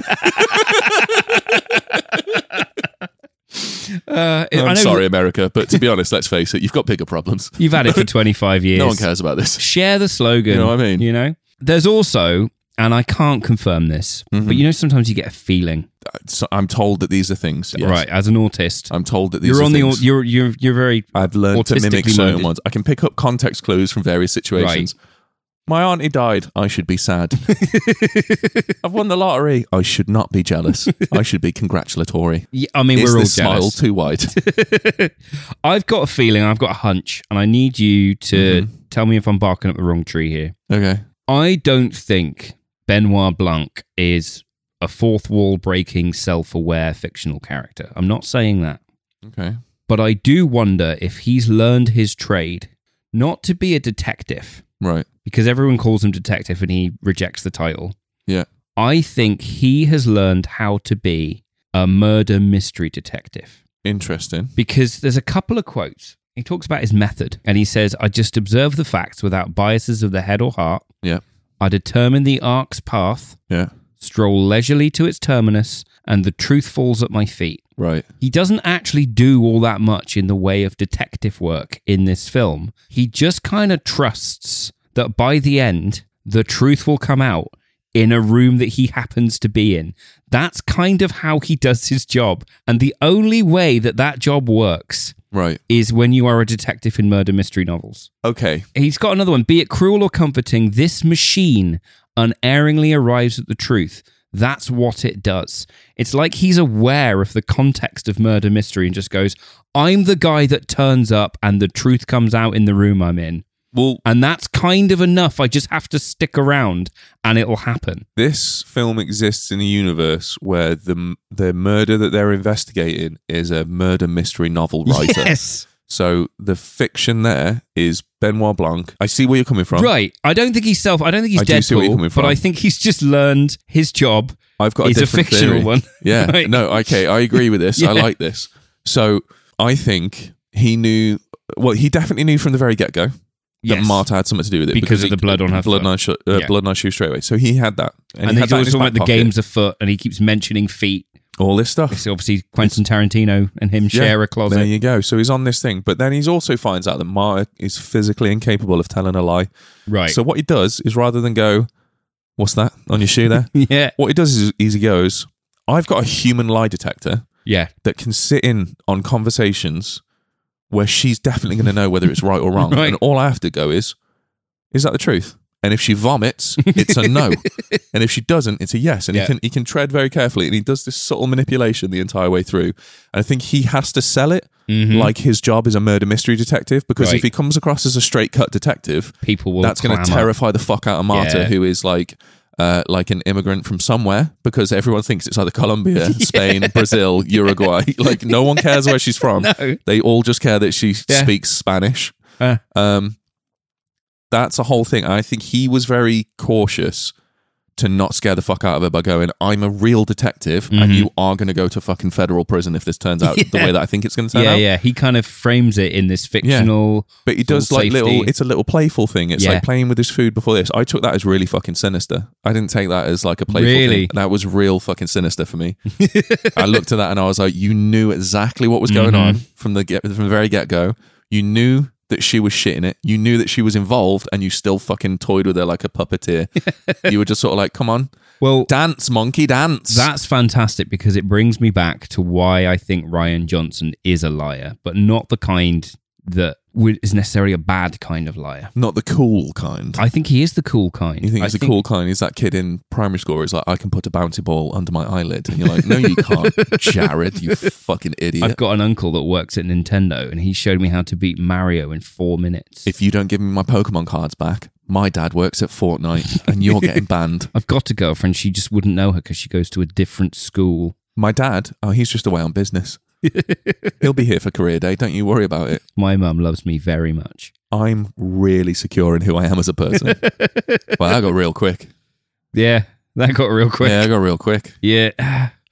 I'm sorry, America, but to be honest, let's face it, you've got bigger problems. You've had it for 25 years. No one cares about this. Share the slogan. You know what I mean? You know? There's also, and I can't confirm this, but you know sometimes you get a feeling. So I'm told that these are things. Yes. Right, as an autist. I'm told that these are things. You're very I've learned to mimic autistically certain minded. ones. I can pick up context clues from various situations. Right. My auntie died. I should be sad. I've won the lottery. I should not be jealous. I should be congratulatory. Yeah, I mean, Is we're all this smile jealous. too wide? I've got a feeling, I've got a hunch, and I need you to tell me if I'm barking up the wrong tree here. Okay. I don't think Benoit Blanc is a fourth wall breaking, self-aware fictional character. I'm not saying that. Okay. But I do wonder if he's learned his trade not to be a detective, Right. because everyone calls him detective and he rejects the title. Yeah. I think he has learned how to be a murder mystery detective. Interesting. Because there's a couple of quotes. He talks about his method and he says, I just observe the facts without biases of the head or heart. Yeah. I determine the arc's path, Yeah. stroll leisurely to its terminus, and the truth falls at my feet. Right. He doesn't actually do all that much in the way of detective work in this film. He just kind of trusts that by the end, the truth will come out in a room that he happens to be in. That's kind of how he does his job. And the only way that that job works Right. is when you are a detective in murder mystery novels. Okay. He's got another one. Be it cruel or comforting, this machine unerringly arrives at the truth. That's what it does. It's like he's aware of the context of murder mystery and just goes, I'm the guy that turns up and the truth comes out in the room I'm in. Well, And that's kind of enough. I just have to stick around and it'll happen. this film exists in a universe where the murder that they're investigating is a murder mystery novel writer. Yes. So the fiction there is Benoit Blanc. I see where you're coming from. Right. I don't think he's I do see where you're coming Deadpool, from. but I think he's just learned his job. I've got a It's a different fictional theory. one. Yeah. Right. No, okay. I agree with this. Yeah. I like this. So I think he knew, well, he definitely knew from the very get-go that Yes. Marta had something to do with it. Because of the blood on her blood foot. on her shoe, Yeah. blood on her shoe straight away. So he had that. And he then had he's that in always his talking about back the pocket. games afoot and he keeps mentioning feet. All this stuff. It's obviously Quentin Tarantino and him share a closet. There you go. So he's on this thing. But then he also finds out that Marta is physically incapable of telling a lie. Right. So what he does is rather than go, what's that on your shoe there? yeah. What he does is he goes, I've got a human lie detector Yeah. that can sit in on conversations where she's definitely going to know whether it's right or wrong. Right. And all I have to go is that the truth? And if she vomits, it's a no. And if she doesn't, it's a yes. And Yeah. he can tread very carefully. And he does this subtle manipulation the entire way through. And I think he has to sell it like his job is a murder mystery detective. Because Right. if he comes across as a straight cut detective, People will that's going to clamor. terrify the fuck out of Marta, Yeah. who is like an immigrant from somewhere, because everyone thinks it's either Colombia, Spain, Brazil, Uruguay. Like no one cares where she's from. No. They all just care that she Yeah. speaks Spanish. Uh. That's a whole thing. I think he was very cautious to not scare the fuck out of her by going, I'm a real detective and you are going to go to fucking federal prison if this turns out the Yeah. way that I think it's going to turn Yeah, out. yeah. He kind of frames it in this fictional. But he does full like safety. it's a little playful thing. It's Yeah. like playing with his food before this. I took that as really fucking sinister. I didn't take that as like a playful Really? thing. That was real fucking sinister for me. I looked at that and I was like, you knew exactly what was going on from the very get-go. You knew that she was shitting it. You knew that she was involved and you still fucking toyed with her like a puppeteer. You were just sort of like, come on, Well, dance, monkey, dance. that's fantastic because it brings me back to why I think Rian Johnson is a liar, but not the kind that is necessarily a bad kind of liar. Not the cool kind. I think he is the cool kind. You think he's the cool kind? He's that kid in primary school where he's like, I can put a bouncy ball under my eyelid. And you're like, no, you can't, Jared, you fucking idiot. I've got an uncle that works at Nintendo and he showed me how to beat Mario in 4 minutes. If you don't give me my Pokemon cards back, my dad works at Fortnite and you're getting banned. I've got a girlfriend, she just wouldn't know her because she goes to a different school. My dad, he's just away on business. He'll be here for career day. Don't you worry about it. My mum loves me very much. I'm really secure in who I am as a person. Well, that got real quick. Yeah, that got real quick. Yeah, I got real quick. Yeah.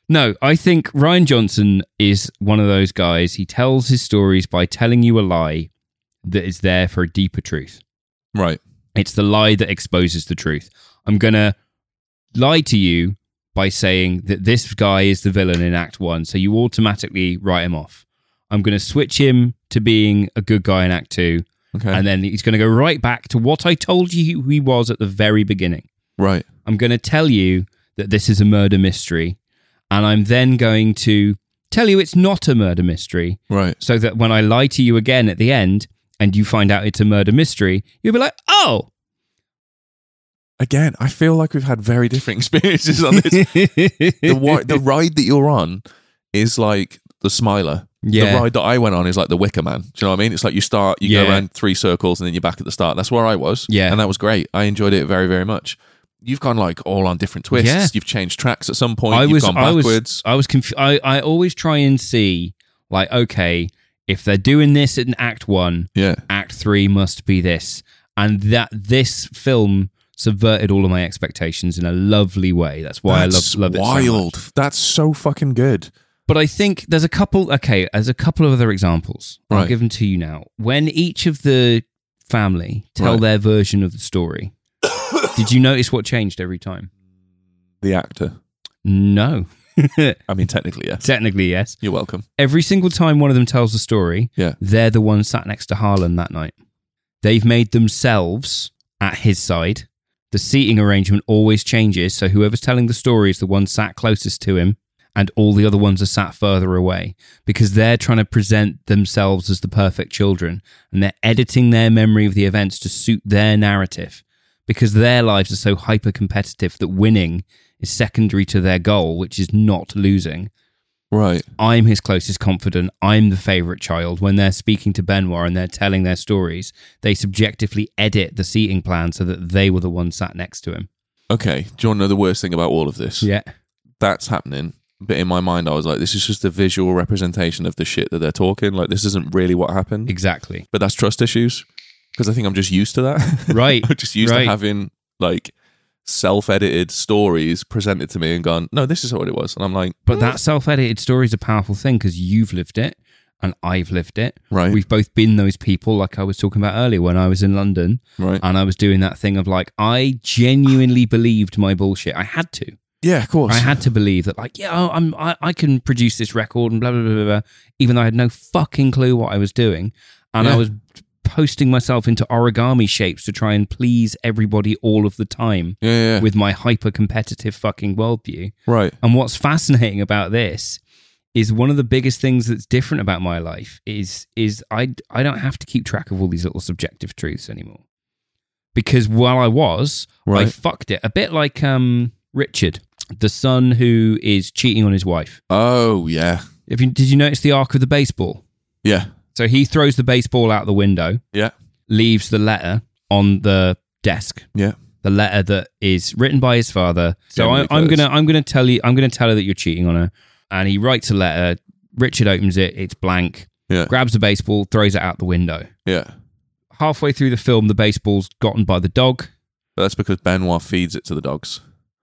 No, I think Rian Johnson is one of those guys. He tells his stories by telling you a lie that is there for a deeper truth. Right. It's the lie that exposes the truth. I'm going to lie to you by saying that this guy is the villain in Act 1, so you automatically write him off. I'm going to switch him to being a good guy in Act 2, and then he's going to go right back to what I told you he was at the very beginning. Right. I'm going to tell you that this is a murder mystery, and I'm then going to tell you it's not a murder mystery, right? So that when I lie to you again at the end and you find out it's a murder mystery, you'll be like, oh. Again, I feel like we've had very different experiences on this. The ride that you're on is like the Smiler. Yeah. The ride that I went on is like the Wicker Man. Do you know what I mean? It's like you go around 3 circles and then you're back at the start. That's where I was. Yeah. And that was great. I enjoyed it very, very much. You've gone like all on different twists. Yeah. You've changed tracks at some point. You've gone backwards. I always try and see, like, okay, if they're doing this in Act 1, Act 3 must be this. And that this film subverted all of my expectations in a lovely way. That's why I love it so much. That's so fucking good. But I think there's a couple of other examples. Right. I'll give them to you now. When each of the family tell their version of the story, did you notice what changed every time? The actor. No. I mean, technically, yes. Technically, yes. You're welcome. Every single time one of them tells the story, they're the one sat next to Harlan that night. They've made themselves at his side. The seating arrangement always changes, so whoever's telling the story is the one sat closest to him, and all the other ones are sat further away, because they're trying to present themselves as the perfect children, and they're editing their memory of the events to suit their narrative, because their lives are so hyper-competitive that winning is secondary to their goal, which is not losing. Right. I'm his closest confidant. I'm the favourite child. When they're speaking to Benoit and they're telling their stories, they subjectively edit the seating plan so that they were the ones sat next to him. Okay. Do you want to know the worst thing about all of this? Yeah. That's happening. But in my mind, I was like, this is just a visual representation of the shit that they're talking. Like, this isn't really what happened. Exactly. But that's trust issues. Because I think I'm just used to that. Right. I'm just used to having, like, self-edited stories presented to me and gone, no, this is what it was. And I'm like... But that self-edited story is a powerful thing because you've lived it and I've lived it. Right. We've both been those people, like I was talking about earlier when I was in London. Right. And I was doing that thing of, like, I genuinely believed my bullshit. I had to. Yeah, of course. I had to believe that, like, I can produce this record and blah, blah, blah, blah, blah, even though I had no fucking clue what I was doing. And I was posting myself into origami shapes to try and please everybody all of the time with my hyper-competitive fucking worldview. Right. And what's fascinating about this is one of the biggest things that's different about my life is I don't have to keep track of all these little subjective truths anymore. Because while I fucked it. A bit like Richard, the son who is cheating on his wife. Oh, yeah. Did you notice the arc of the baseball? Yeah. So he throws the baseball out the window. Yeah. Leaves the letter on the desk. Yeah. The letter that is written by his father. So I'm gonna tell her that you're cheating on her. And he writes a letter. Richard opens it. It's blank. Yeah. Grabs the baseball, throws it out the window. Yeah. Halfway through the film, the baseball's gotten by the dog. But that's because Benoit feeds it to the dogs.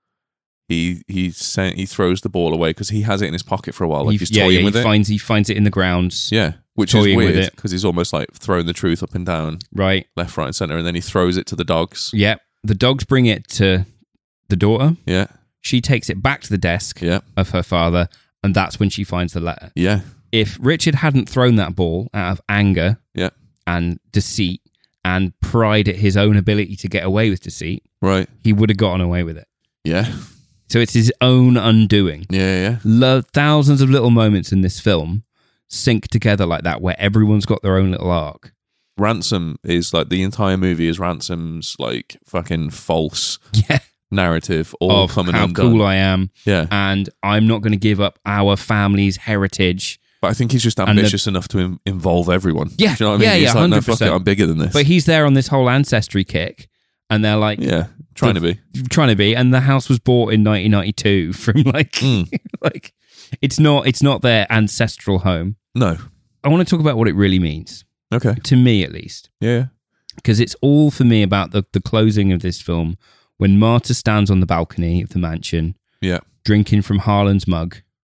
He throws the ball away because he has it in his pocket for a while. Like he's toying with it. He finds it in the grounds. Yeah, which is weird because he's almost like throwing the truth up and down, right, left, right, and center, and then he throws it to the dogs. Yeah, the dogs bring it to the daughter. Yeah, she takes it back to the desk of her father, and that's when she finds the letter. Yeah, if Richard hadn't thrown that ball out of anger, and deceit and pride at his own ability to get away with deceit, right, he would have gotten away with it. Yeah. So it's his own undoing. Yeah. Thousands of little moments in this film sync together like that, where everyone's got their own little arc. Ransom is like the entire movie is Ransom's like fucking false narrative all coming undone. How cool I am. Yeah. And I'm not going to give up our family's heritage. But I think he's just ambitious enough to involve everyone. Yeah. Do you know what I mean? He's like, 100%. No, fuck it, I'm bigger than this. But he's there on this whole ancestry kick. And they're like... Yeah. Trying to be, and the house was bought in 1992 from like it's not their ancestral home. No, I want to talk about what it really means. Okay, to me at least. Yeah, because it's all for me about the closing of this film when Marta stands on the balcony of the mansion, drinking from Harlan's mug,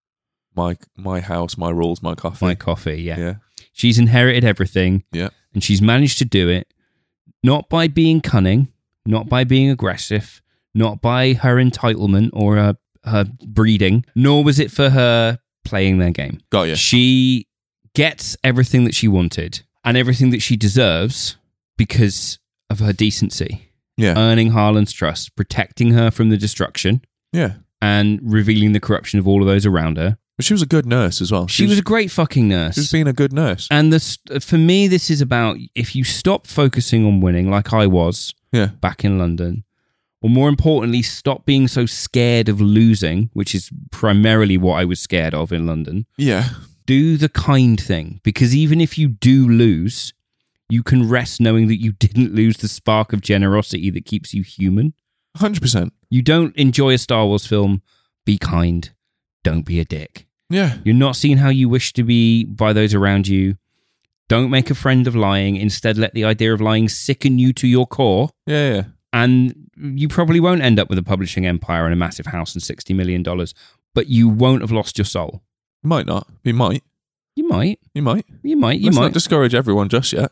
my house, my rules, my coffee. My coffee, yeah. Yeah. She's inherited everything. Yeah. And she's managed to do it not by being cunning, not by being aggressive, not by her entitlement or her breeding, nor was it for her playing their game. Got you. She gets everything that she wanted and everything that she deserves because of her decency. Yeah. Earning Harlan's trust, protecting her from the destruction, Yeah. and revealing the corruption of all of those around her. But she was a good nurse as well. She was a great fucking nurse. She was being a good nurse. And for me, this is about if you stop focusing on winning, like I was Yeah. back in London, or more importantly, stop being so scared of losing, which is primarily what I was scared of in London. Yeah. Do the kind thing, because even if you do lose, you can rest knowing that you didn't lose the spark of generosity that keeps you human. 100%. You don't enjoy a Star Wars film, be kind. Don't be a dick. Yeah. You're not seen how you wish to be by those around you. Don't make a friend of lying. Instead, let the idea of lying sicken you to your core. Yeah. Yeah. And you probably won't end up with a publishing empire and a massive house and $60 million, but you won't have lost your soul. Might not. You might. You might. You might. You might. You Let's might. not discourage everyone just yet.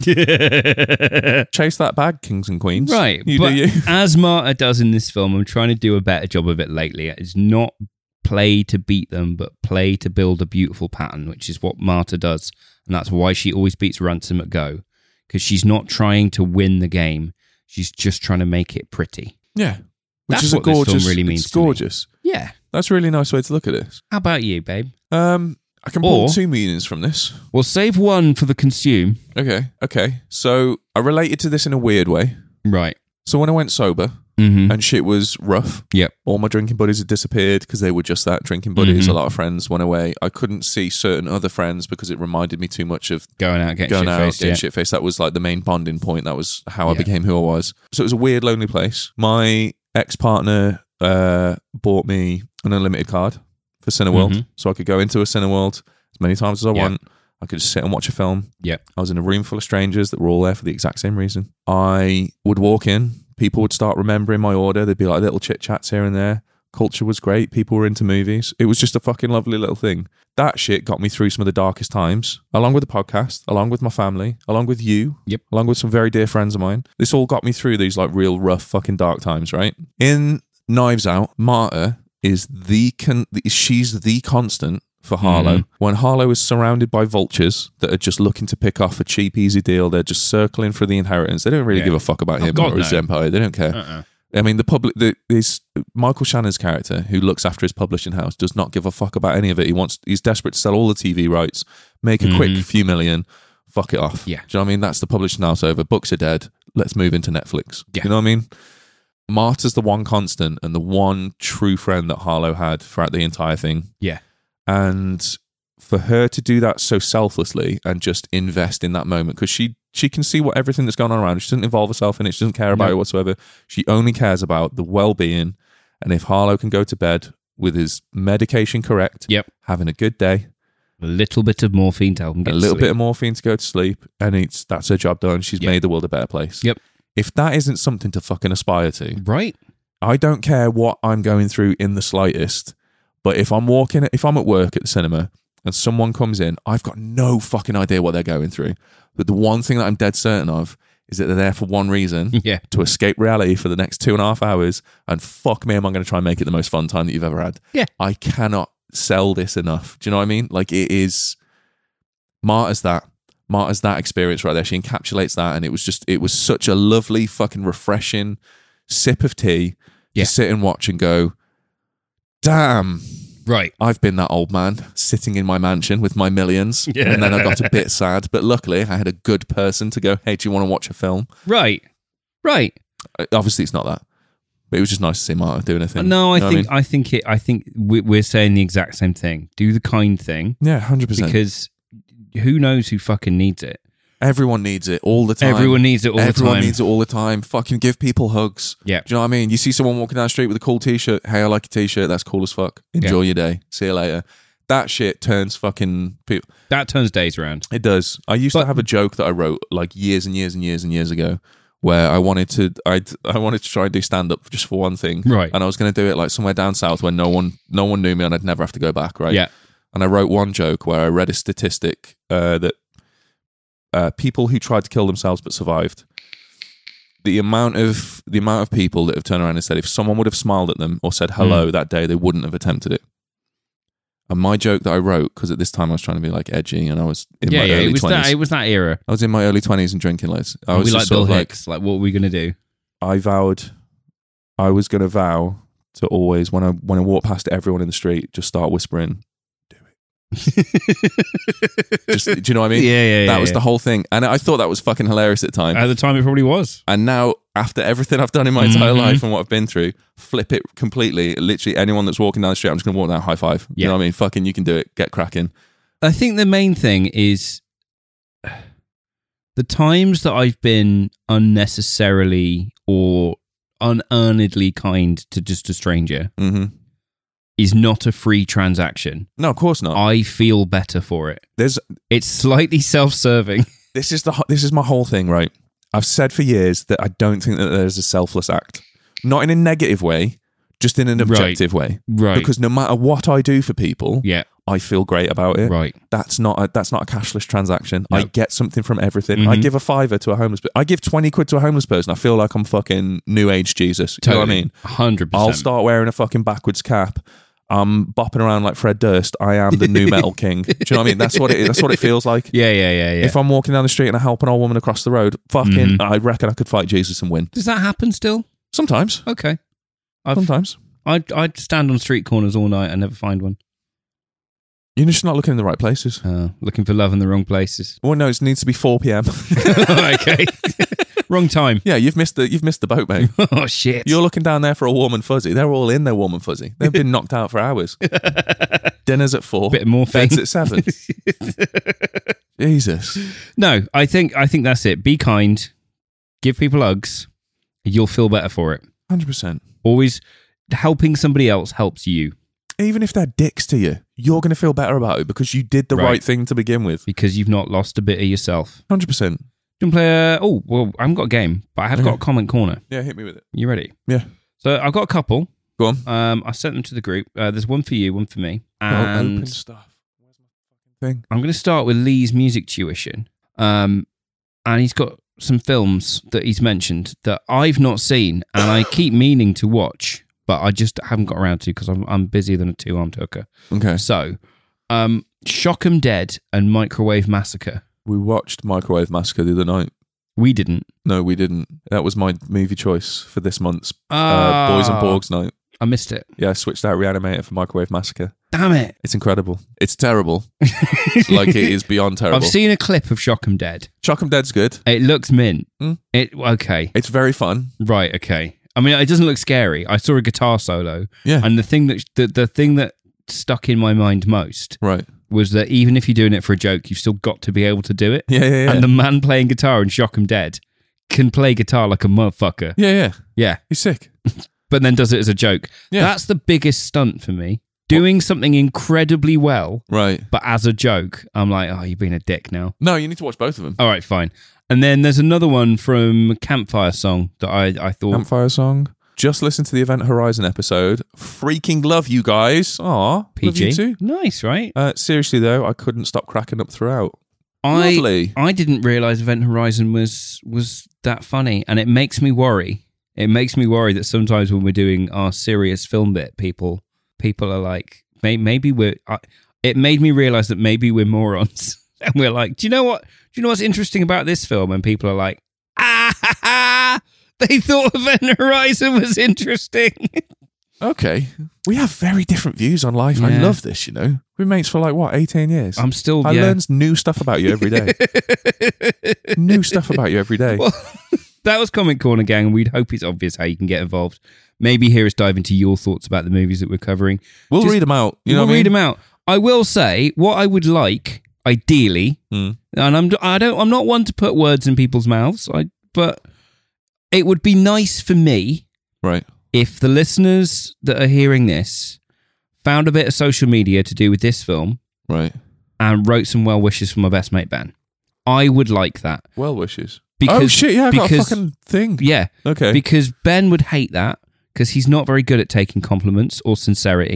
Chase that bag, kings and queens. Right. You but do you. as Marta does in this film, I'm trying to do a better job of it lately. It's not play to beat them, but play to build a beautiful pattern, which is what Marta does. And that's why she always beats Ransom at Go. Because she's not trying to win the game. She's just trying to make it pretty. Yeah. Which That's is a what this gorgeous. film really means It's to me. gorgeous. Yeah. That's a really nice way to look at this. How about you, babe? I can pull Or- two meanings from this. Well, save one for the consume. Okay. So I related to this in a weird way. Right. So when I went sober Mm-hmm. and shit was rough, Yep. all my drinking buddies had disappeared because they were just that, drinking buddies. Mhm. A lot of friends went away. I couldn't see certain other friends because it reminded me too much of Going out, getting going out, shit-faced. getting Yeah. shit-faced. That was like the main bonding point. That was how I Yeah. became who I was. So it was a weird, lonely place. My ex-partner bought me an unlimited card for Cineworld, Mhm. so I could go into a Cineworld as many times as I Yeah. want. I could just sit and watch a film. Yeah. I was in a room full of strangers that were all there for the exact same reason. I would walk in, people would start remembering my order. There'd be like little chit-chats here and there. Culture was great. People were into movies. It was just a fucking lovely little thing. That shit got me through some of the darkest times, along with the podcast, along with my family, along with you, Yep. along with some very dear friends of mine. This all got me through these like real rough fucking dark times, right? In Knives Out, Marta is she's the constant for Harlow. Mhm. When Harlow is surrounded by vultures that are just looking to pick off a cheap, easy deal, they're just circling for the inheritance. They don't really Yeah. give a fuck about him God, or his no. empire. They don't care. I mean, this Michael Shannon's character, who looks after his publishing house, does not give a fuck about any of it. He's desperate to sell all the TV rights, make a quick few million, fuck it off. Yeah. Do you know what I mean? That's the publishing house over. Books are dead. Let's move into Netflix. Yeah. You know what I mean? Marta's the one constant and the one true friend that Harlow had throughout the entire thing. Yeah. And for her to do that so selflessly and just invest in that moment, because she can see what everything that's going on around her. She doesn't involve herself in it. She doesn't care about No. it whatsoever. She only cares about the well-being. And if Harlow can go to bed with his medication correct, Yep. having a good day, A little bit of morphine to help him a get little to bit sleep. of morphine to go to sleep, and that's her job done. She's Yep. made the world a better place. Yep. If that isn't something to fucking aspire to, Right. I don't care what I'm going through in the slightest, but if I'm at work at the cinema and someone comes in, I've got no fucking idea what they're going through. But the one thing that I'm dead certain of is that they're there for one reason, Yeah. to escape reality for the next 2.5 hours, and fuck me, am I going to try and make it the most fun time that you've ever had. Yeah. I cannot sell this enough. Do you know what I mean? Like, it is Marta's that experience right there. She encapsulates that, and it was such a lovely fucking refreshing sip of tea Yeah. to sit and watch and go, damn, Right. I've been that old man sitting in my mansion with my millions. Yeah. And then I got a bit sad, but luckily I had a good person to go, hey, do you want to watch a film? Right. Right. Obviously it's not that, but it was just nice to see Marta doing a thing. No, You know what I think we're saying the exact same thing. Do the kind thing, Yeah, 100%. because who knows who fucking needs it? Everyone needs it all the time. Everyone needs it all the Everyone time. needs it all the time. Fucking give people hugs. Yeah. Do you know what I mean? You see someone walking down the street with a cool t-shirt. Hey, I like your t-shirt. That's cool as fuck. Enjoy your day. See you later. That shit turns fucking people. That turns days around. It does. I used to have a joke that I wrote like years and years and years and years ago, where I wanted to try and do stand up just for one thing. Right. And I was going to do it like somewhere down south where no one knew me and I'd never have to go back. Right. Yeah. and I wrote one joke where I read a statistic that people who tried to kill themselves but survived, the amount of people that have turned around and said if someone would have smiled at them or said hello that day, they wouldn't have attempted it. And my joke that I wrote, because at this time I was trying to be like edgy, and I was in my early 20s. It was that era. I was in my early 20s and drinking loads. I was we just like Bill sort of Hicks. Like, what were we going to do? I was going to vow to always, when I walk past everyone in the street, just start whispering, do it. Just, do you know what I mean? Yeah. That was the whole thing. And I thought that was fucking hilarious at the time. At the time, it probably was. And now, after everything I've done in my entire life and what I've been through, flip it completely. Literally, anyone that's walking down the street, I'm just going to walk down, high five. You know what I mean? Fucking, you can do it. Get cracking. I think the main thing is the times that I've been unnecessarily or unearnedly kind to just a stranger is not a free transaction. No, of course not. I feel better for it. It's slightly self-serving. This is my whole thing, right? I've said for years that I don't think that there's a selfless act. Not in a negative way, just in an objective way. Right. Because no matter what I do for people, I feel great about it. Right. That's not a cashless transaction. No. I get something from everything. I give a £5 to a homeless person. I give 20 quid to a homeless person. I feel like I'm fucking new age Jesus. Totally. You know what I mean? 100%. I'll start wearing a fucking backwards cap. I'm bopping around like Fred Durst. I am the new metal king. Do you know what I mean? That's what it feels like. Yeah. If I'm walking down the street and I help an old woman across the road, fucking, I reckon I could fight Jesus and win. Does that happen still? Sometimes. Okay. Sometimes. I'd stand on street corners all night and never find one. You're just not looking in the right places. Looking for love in the wrong places. Well, no, it needs to be 4 p.m. Okay. Wrong time. Yeah, you've missed the boat, mate. Oh, shit. You're looking down there for a warm and fuzzy. They're all in their warm and fuzzy. They've been knocked out for hours. Dinner's at 4. Bit of morphine. Bed's at 7. Jesus. No, I think that's it. Be kind. Give people hugs. You'll feel better for it. 100%. Always helping somebody else helps you. Even if they're dicks to you, you're going to feel better about it because you did the right thing to begin with. Because you've not lost a bit of yourself. 100%. You can play I haven't got a game, but I have got a comment corner. Yeah, hit me with it. You ready? Yeah. So I've got a couple. Go on. I sent them to the group. There's one for you, one for me. And open stuff. Where's my fucking thing? I'm going to start with Lee's music tuition. And he's got some films that he's mentioned that I've not seen and I keep meaning to watch, but I just haven't got around to because I'm busier than a two-armed hooker. Okay. So, Shock 'em Dead and Microwave Massacre. We watched Microwave Massacre the other night. We didn't. No, we didn't. That was my movie choice for this month's Boys and Borgs night. I missed it. Yeah, I switched out Reanimator for Microwave Massacre. Damn it. It's incredible. It's terrible. Like, it is beyond terrible. I've seen a clip of Shock 'em Dead. Shock 'em Dead's good. It looks mint. Mm. Okay. It's very fun. Right, okay. I mean, it doesn't look scary. I saw a guitar solo. Yeah. And the thing that stuck in my mind most was that even if you're doing it for a joke, you've still got to be able to do it. Yeah. And the man playing guitar in Shock 'em Dead can play guitar like a motherfucker. Yeah. He's sick. But then does it as a joke. Yeah. That's the biggest stunt for me. Doing something incredibly well, but as a joke, I'm like, oh, you're being a dick now. No, you need to watch both of them. All right, fine. And then there's another one from Campfire Song that I thought... Campfire Song. Just listen to the Event Horizon episode. Freaking love you guys. Aw, PG. Love you too. Nice, right? Seriously though, I couldn't stop cracking up throughout. Lovely. I didn't realise Event Horizon was that funny, and it makes me worry. It makes me worry that sometimes when we're doing our serious film bit, people are like, maybe we're... it made me realise that maybe we're morons. And we're like, do you know what's interesting about this film? And people are like, they thought Event Horizon was interesting. Okay. We have very different views on life. Yeah. I love this, We've been mates for 18 years. I'm still... I learn new stuff about you every day. New stuff about you every day. Well, that was Comment Corner, gang, and we'd hope it's obvious how you can get involved. Maybe hear us dive into your thoughts about the movies that we're covering. We'll read them out. We'll read them out. I will say, what I would like, ideally, and I'm not one to put words in people's mouths, but it would be nice for me, if the listeners that are hearing this found a bit of social media to do with this film, and wrote some well wishes for my best mate Ben. I would like that. Well wishes. Because, oh shit! Yeah, I got a fucking thing. Yeah. Okay. Because Ben would hate that because he's not very good at taking compliments or sincerity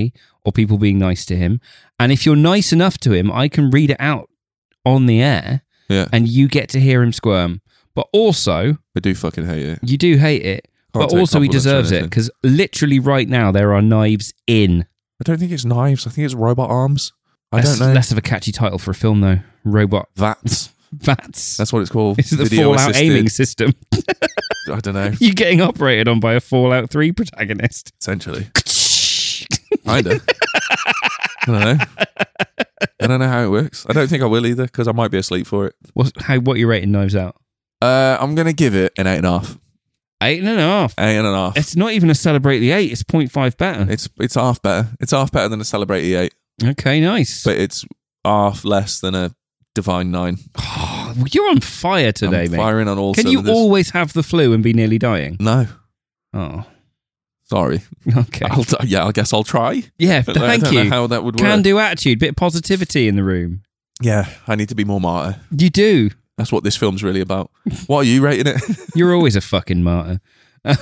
or people being nice to him. And if you're nice enough to him, I can read it out on the air and you get to hear him squirm. But also, I do fucking hate it. You do hate it. But also he deserves it because literally right now there are knives in. I don't think it's knives. I think it's robot arms. I don't know. Less of a catchy title for a film though. Robot. VATS. VATS. That's what it's called. Is it the Fallout aiming system? I don't know. You're getting operated on by a Fallout 3 protagonist. Essentially. Kinda. I don't know. I don't know how it works. I don't think I will either because I might be asleep for it. What are you rating Knives Out? I'm going to give it an 8.5. 8.5. 8.5. It's not even a Celebrate the 8. It's 0.5 better. It's half better. It's half better than a Celebrate the 8. Okay, nice. But it's half less than a Divine 9. Oh, you're on fire today, I'm mate. firing on all Can cylinders. you always have the flu and be nearly dying? No. Oh. Sorry. Okay. I guess I'll try. Yeah, I thank don't you. know how that would work. Can-do attitude, bit of positivity in the room. Yeah, I need to be more martyr. You do. That's what this film's really about. What are you rating it? You're always a fucking martyr. Okay,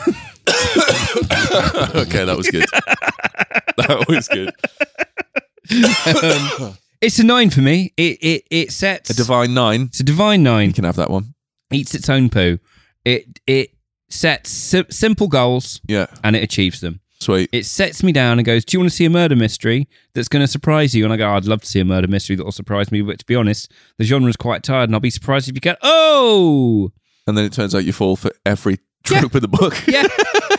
that was good. That was good. It's a 9 for me. It sets A Divine 9. It's a Divine 9. You can have that one. Eats its own poo. It sets simple goals. Yeah. And it achieves them. Sweet. It sets me down and goes, do you want to see a murder mystery that's going to surprise you? And I go, I'd love to see a murder mystery that will surprise me. But to be honest, the genre's quite tired and I'll be surprised if you get, oh! And then it turns out you fall for every trope of the book. Yeah.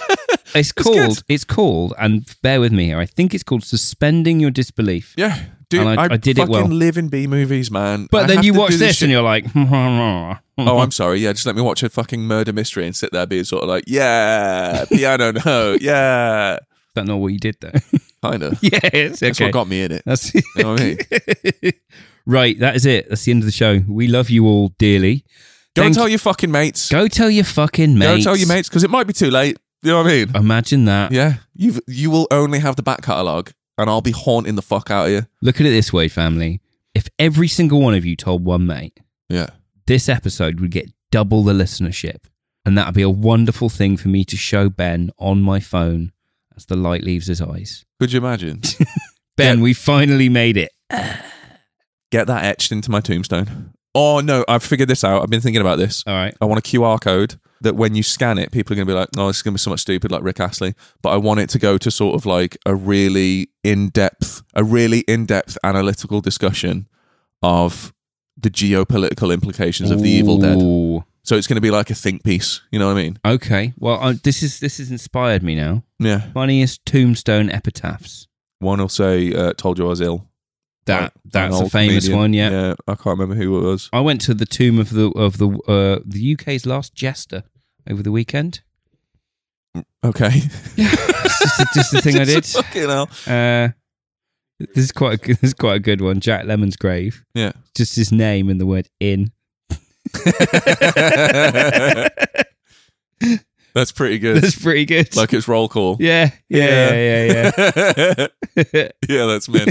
It's called, and bear with me here, I think it's called Suspending Your Disbelief. Yeah. Dude, And I did it well. I fucking live in B-movies, man. But I then have you to watch do this shit. and you're like, Oh, I'm sorry. Yeah, just let me watch a fucking murder mystery and sit there being sort of like, yeah, piano note, yeah. Is that not what you did though? Kind of. Yes, okay. That's what got me in it. That's You know what I mean? Right, that is it. That's the end of the show. We love you all dearly. Go tell your fucking mates. Go tell your fucking mates. Go tell your mates, because it might be too late. You know what I mean? Imagine that. Yeah. You will only have the back catalogue, and I'll be haunting the fuck out of you. Look at it this way, family. If every single one of you told one mate, Yeah. this episode would get double the listenership. And that would be a wonderful thing for me to show Ben on my phone as the light leaves his eyes. Could you imagine? Ben, we finally made it. Get that etched into my tombstone. Oh, no, I've figured this out. I've been thinking about this. All right. I want a QR code that when you scan it, people are going to be like, no, this is going to be so much stupid like Rick Astley. But I want it to go to sort of like a really in-depth analytical discussion of the geopolitical implications of The Evil Dead. Ooh. So it's going to be like a think piece. You know what I mean? Okay. Well, this has inspired me now. Yeah. Funniest tombstone epitaphs. One will say, told you I was ill. That's An a old famous comedian. one. Yeah. Yeah, I can't remember who it was. I went to the tomb of the UK's last jester over the weekend. Okay. just the thing I did. Fucking hell. This is quite a good one. Jack Lemmon's grave. Yeah. Just his name and the word "in." That's pretty good. That's pretty good. Like it's roll call. Yeah. Yeah, that's mint.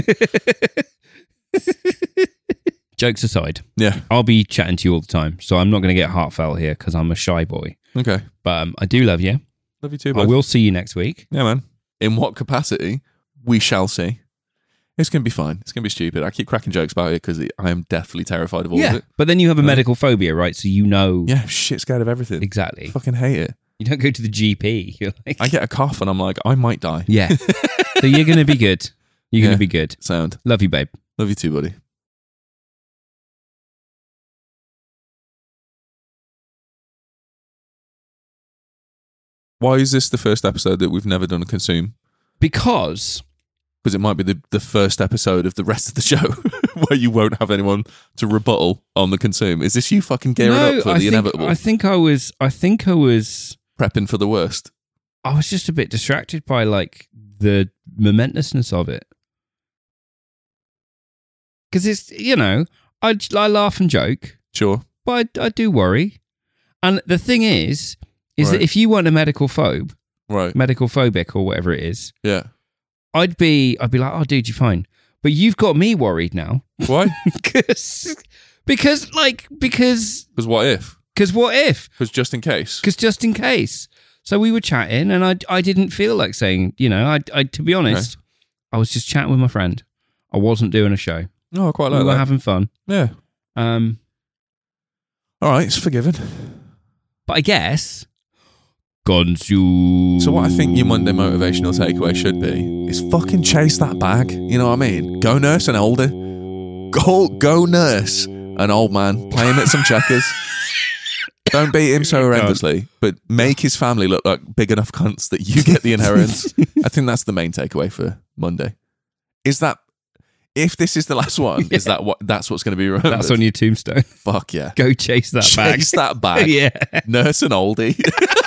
Jokes aside, Yeah. I'll be chatting to you all the time, so I'm not going to get heartfelt here because I'm a shy boy. Okay. But I do love you. Love you too, I bud. will see you next week. Yeah, man. In what capacity? We shall see. It's going to be fine. It's going to be stupid. I keep cracking jokes about it because I am deathly terrified of all of it. But then you have a medical phobia, right? So you know Yeah, shit scared of everything. exactly. Fucking hate it. You don't go to the GP. You're like, I get a cough and I'm like, I might die. yeah. So you're going to be good. You're going Yeah. to be good. Sound. Love you, babe. Love you too, buddy. Why is this the first episode that we've never done a consume? Because Because it might be the first episode of the rest of the show where you won't have anyone to rebuttal on the consume. Is this you fucking gearing up for the inevitable? I think I was Prepping for the worst. I was just a bit distracted by like the momentousness of it. Because it's, I laugh and joke, Sure. but I do worry. And the thing is Right. that if you weren't a medical Right. phobic or whatever it is, Yeah. I'd be like, oh, dude, you're fine. But you've got me worried now. Why? Because Because what if? what if? Because just in case. Because just in case. So we were chatting and I didn't feel like saying, to be honest, I was just chatting with my friend. I wasn't doing a show. Oh, I quite We like were that. having fun. Yeah. All right, it's forgiven. But I guess Gonzu. So what I think your Monday motivational takeaway should be is fucking chase that bag. You know what I mean? Go nurse an older. Go nurse an old man. Play him at some checkers. Don't beat him so horrendously, but make his family look like big enough cunts that you get the inheritance. I think that's the main takeaway for Monday. Is that if this is the last one? Is that what? That's what's going to be remembered. That's on your tombstone. Fuck yeah! Go chase that bag. Chase that bag. Yeah. Nurse an oldie.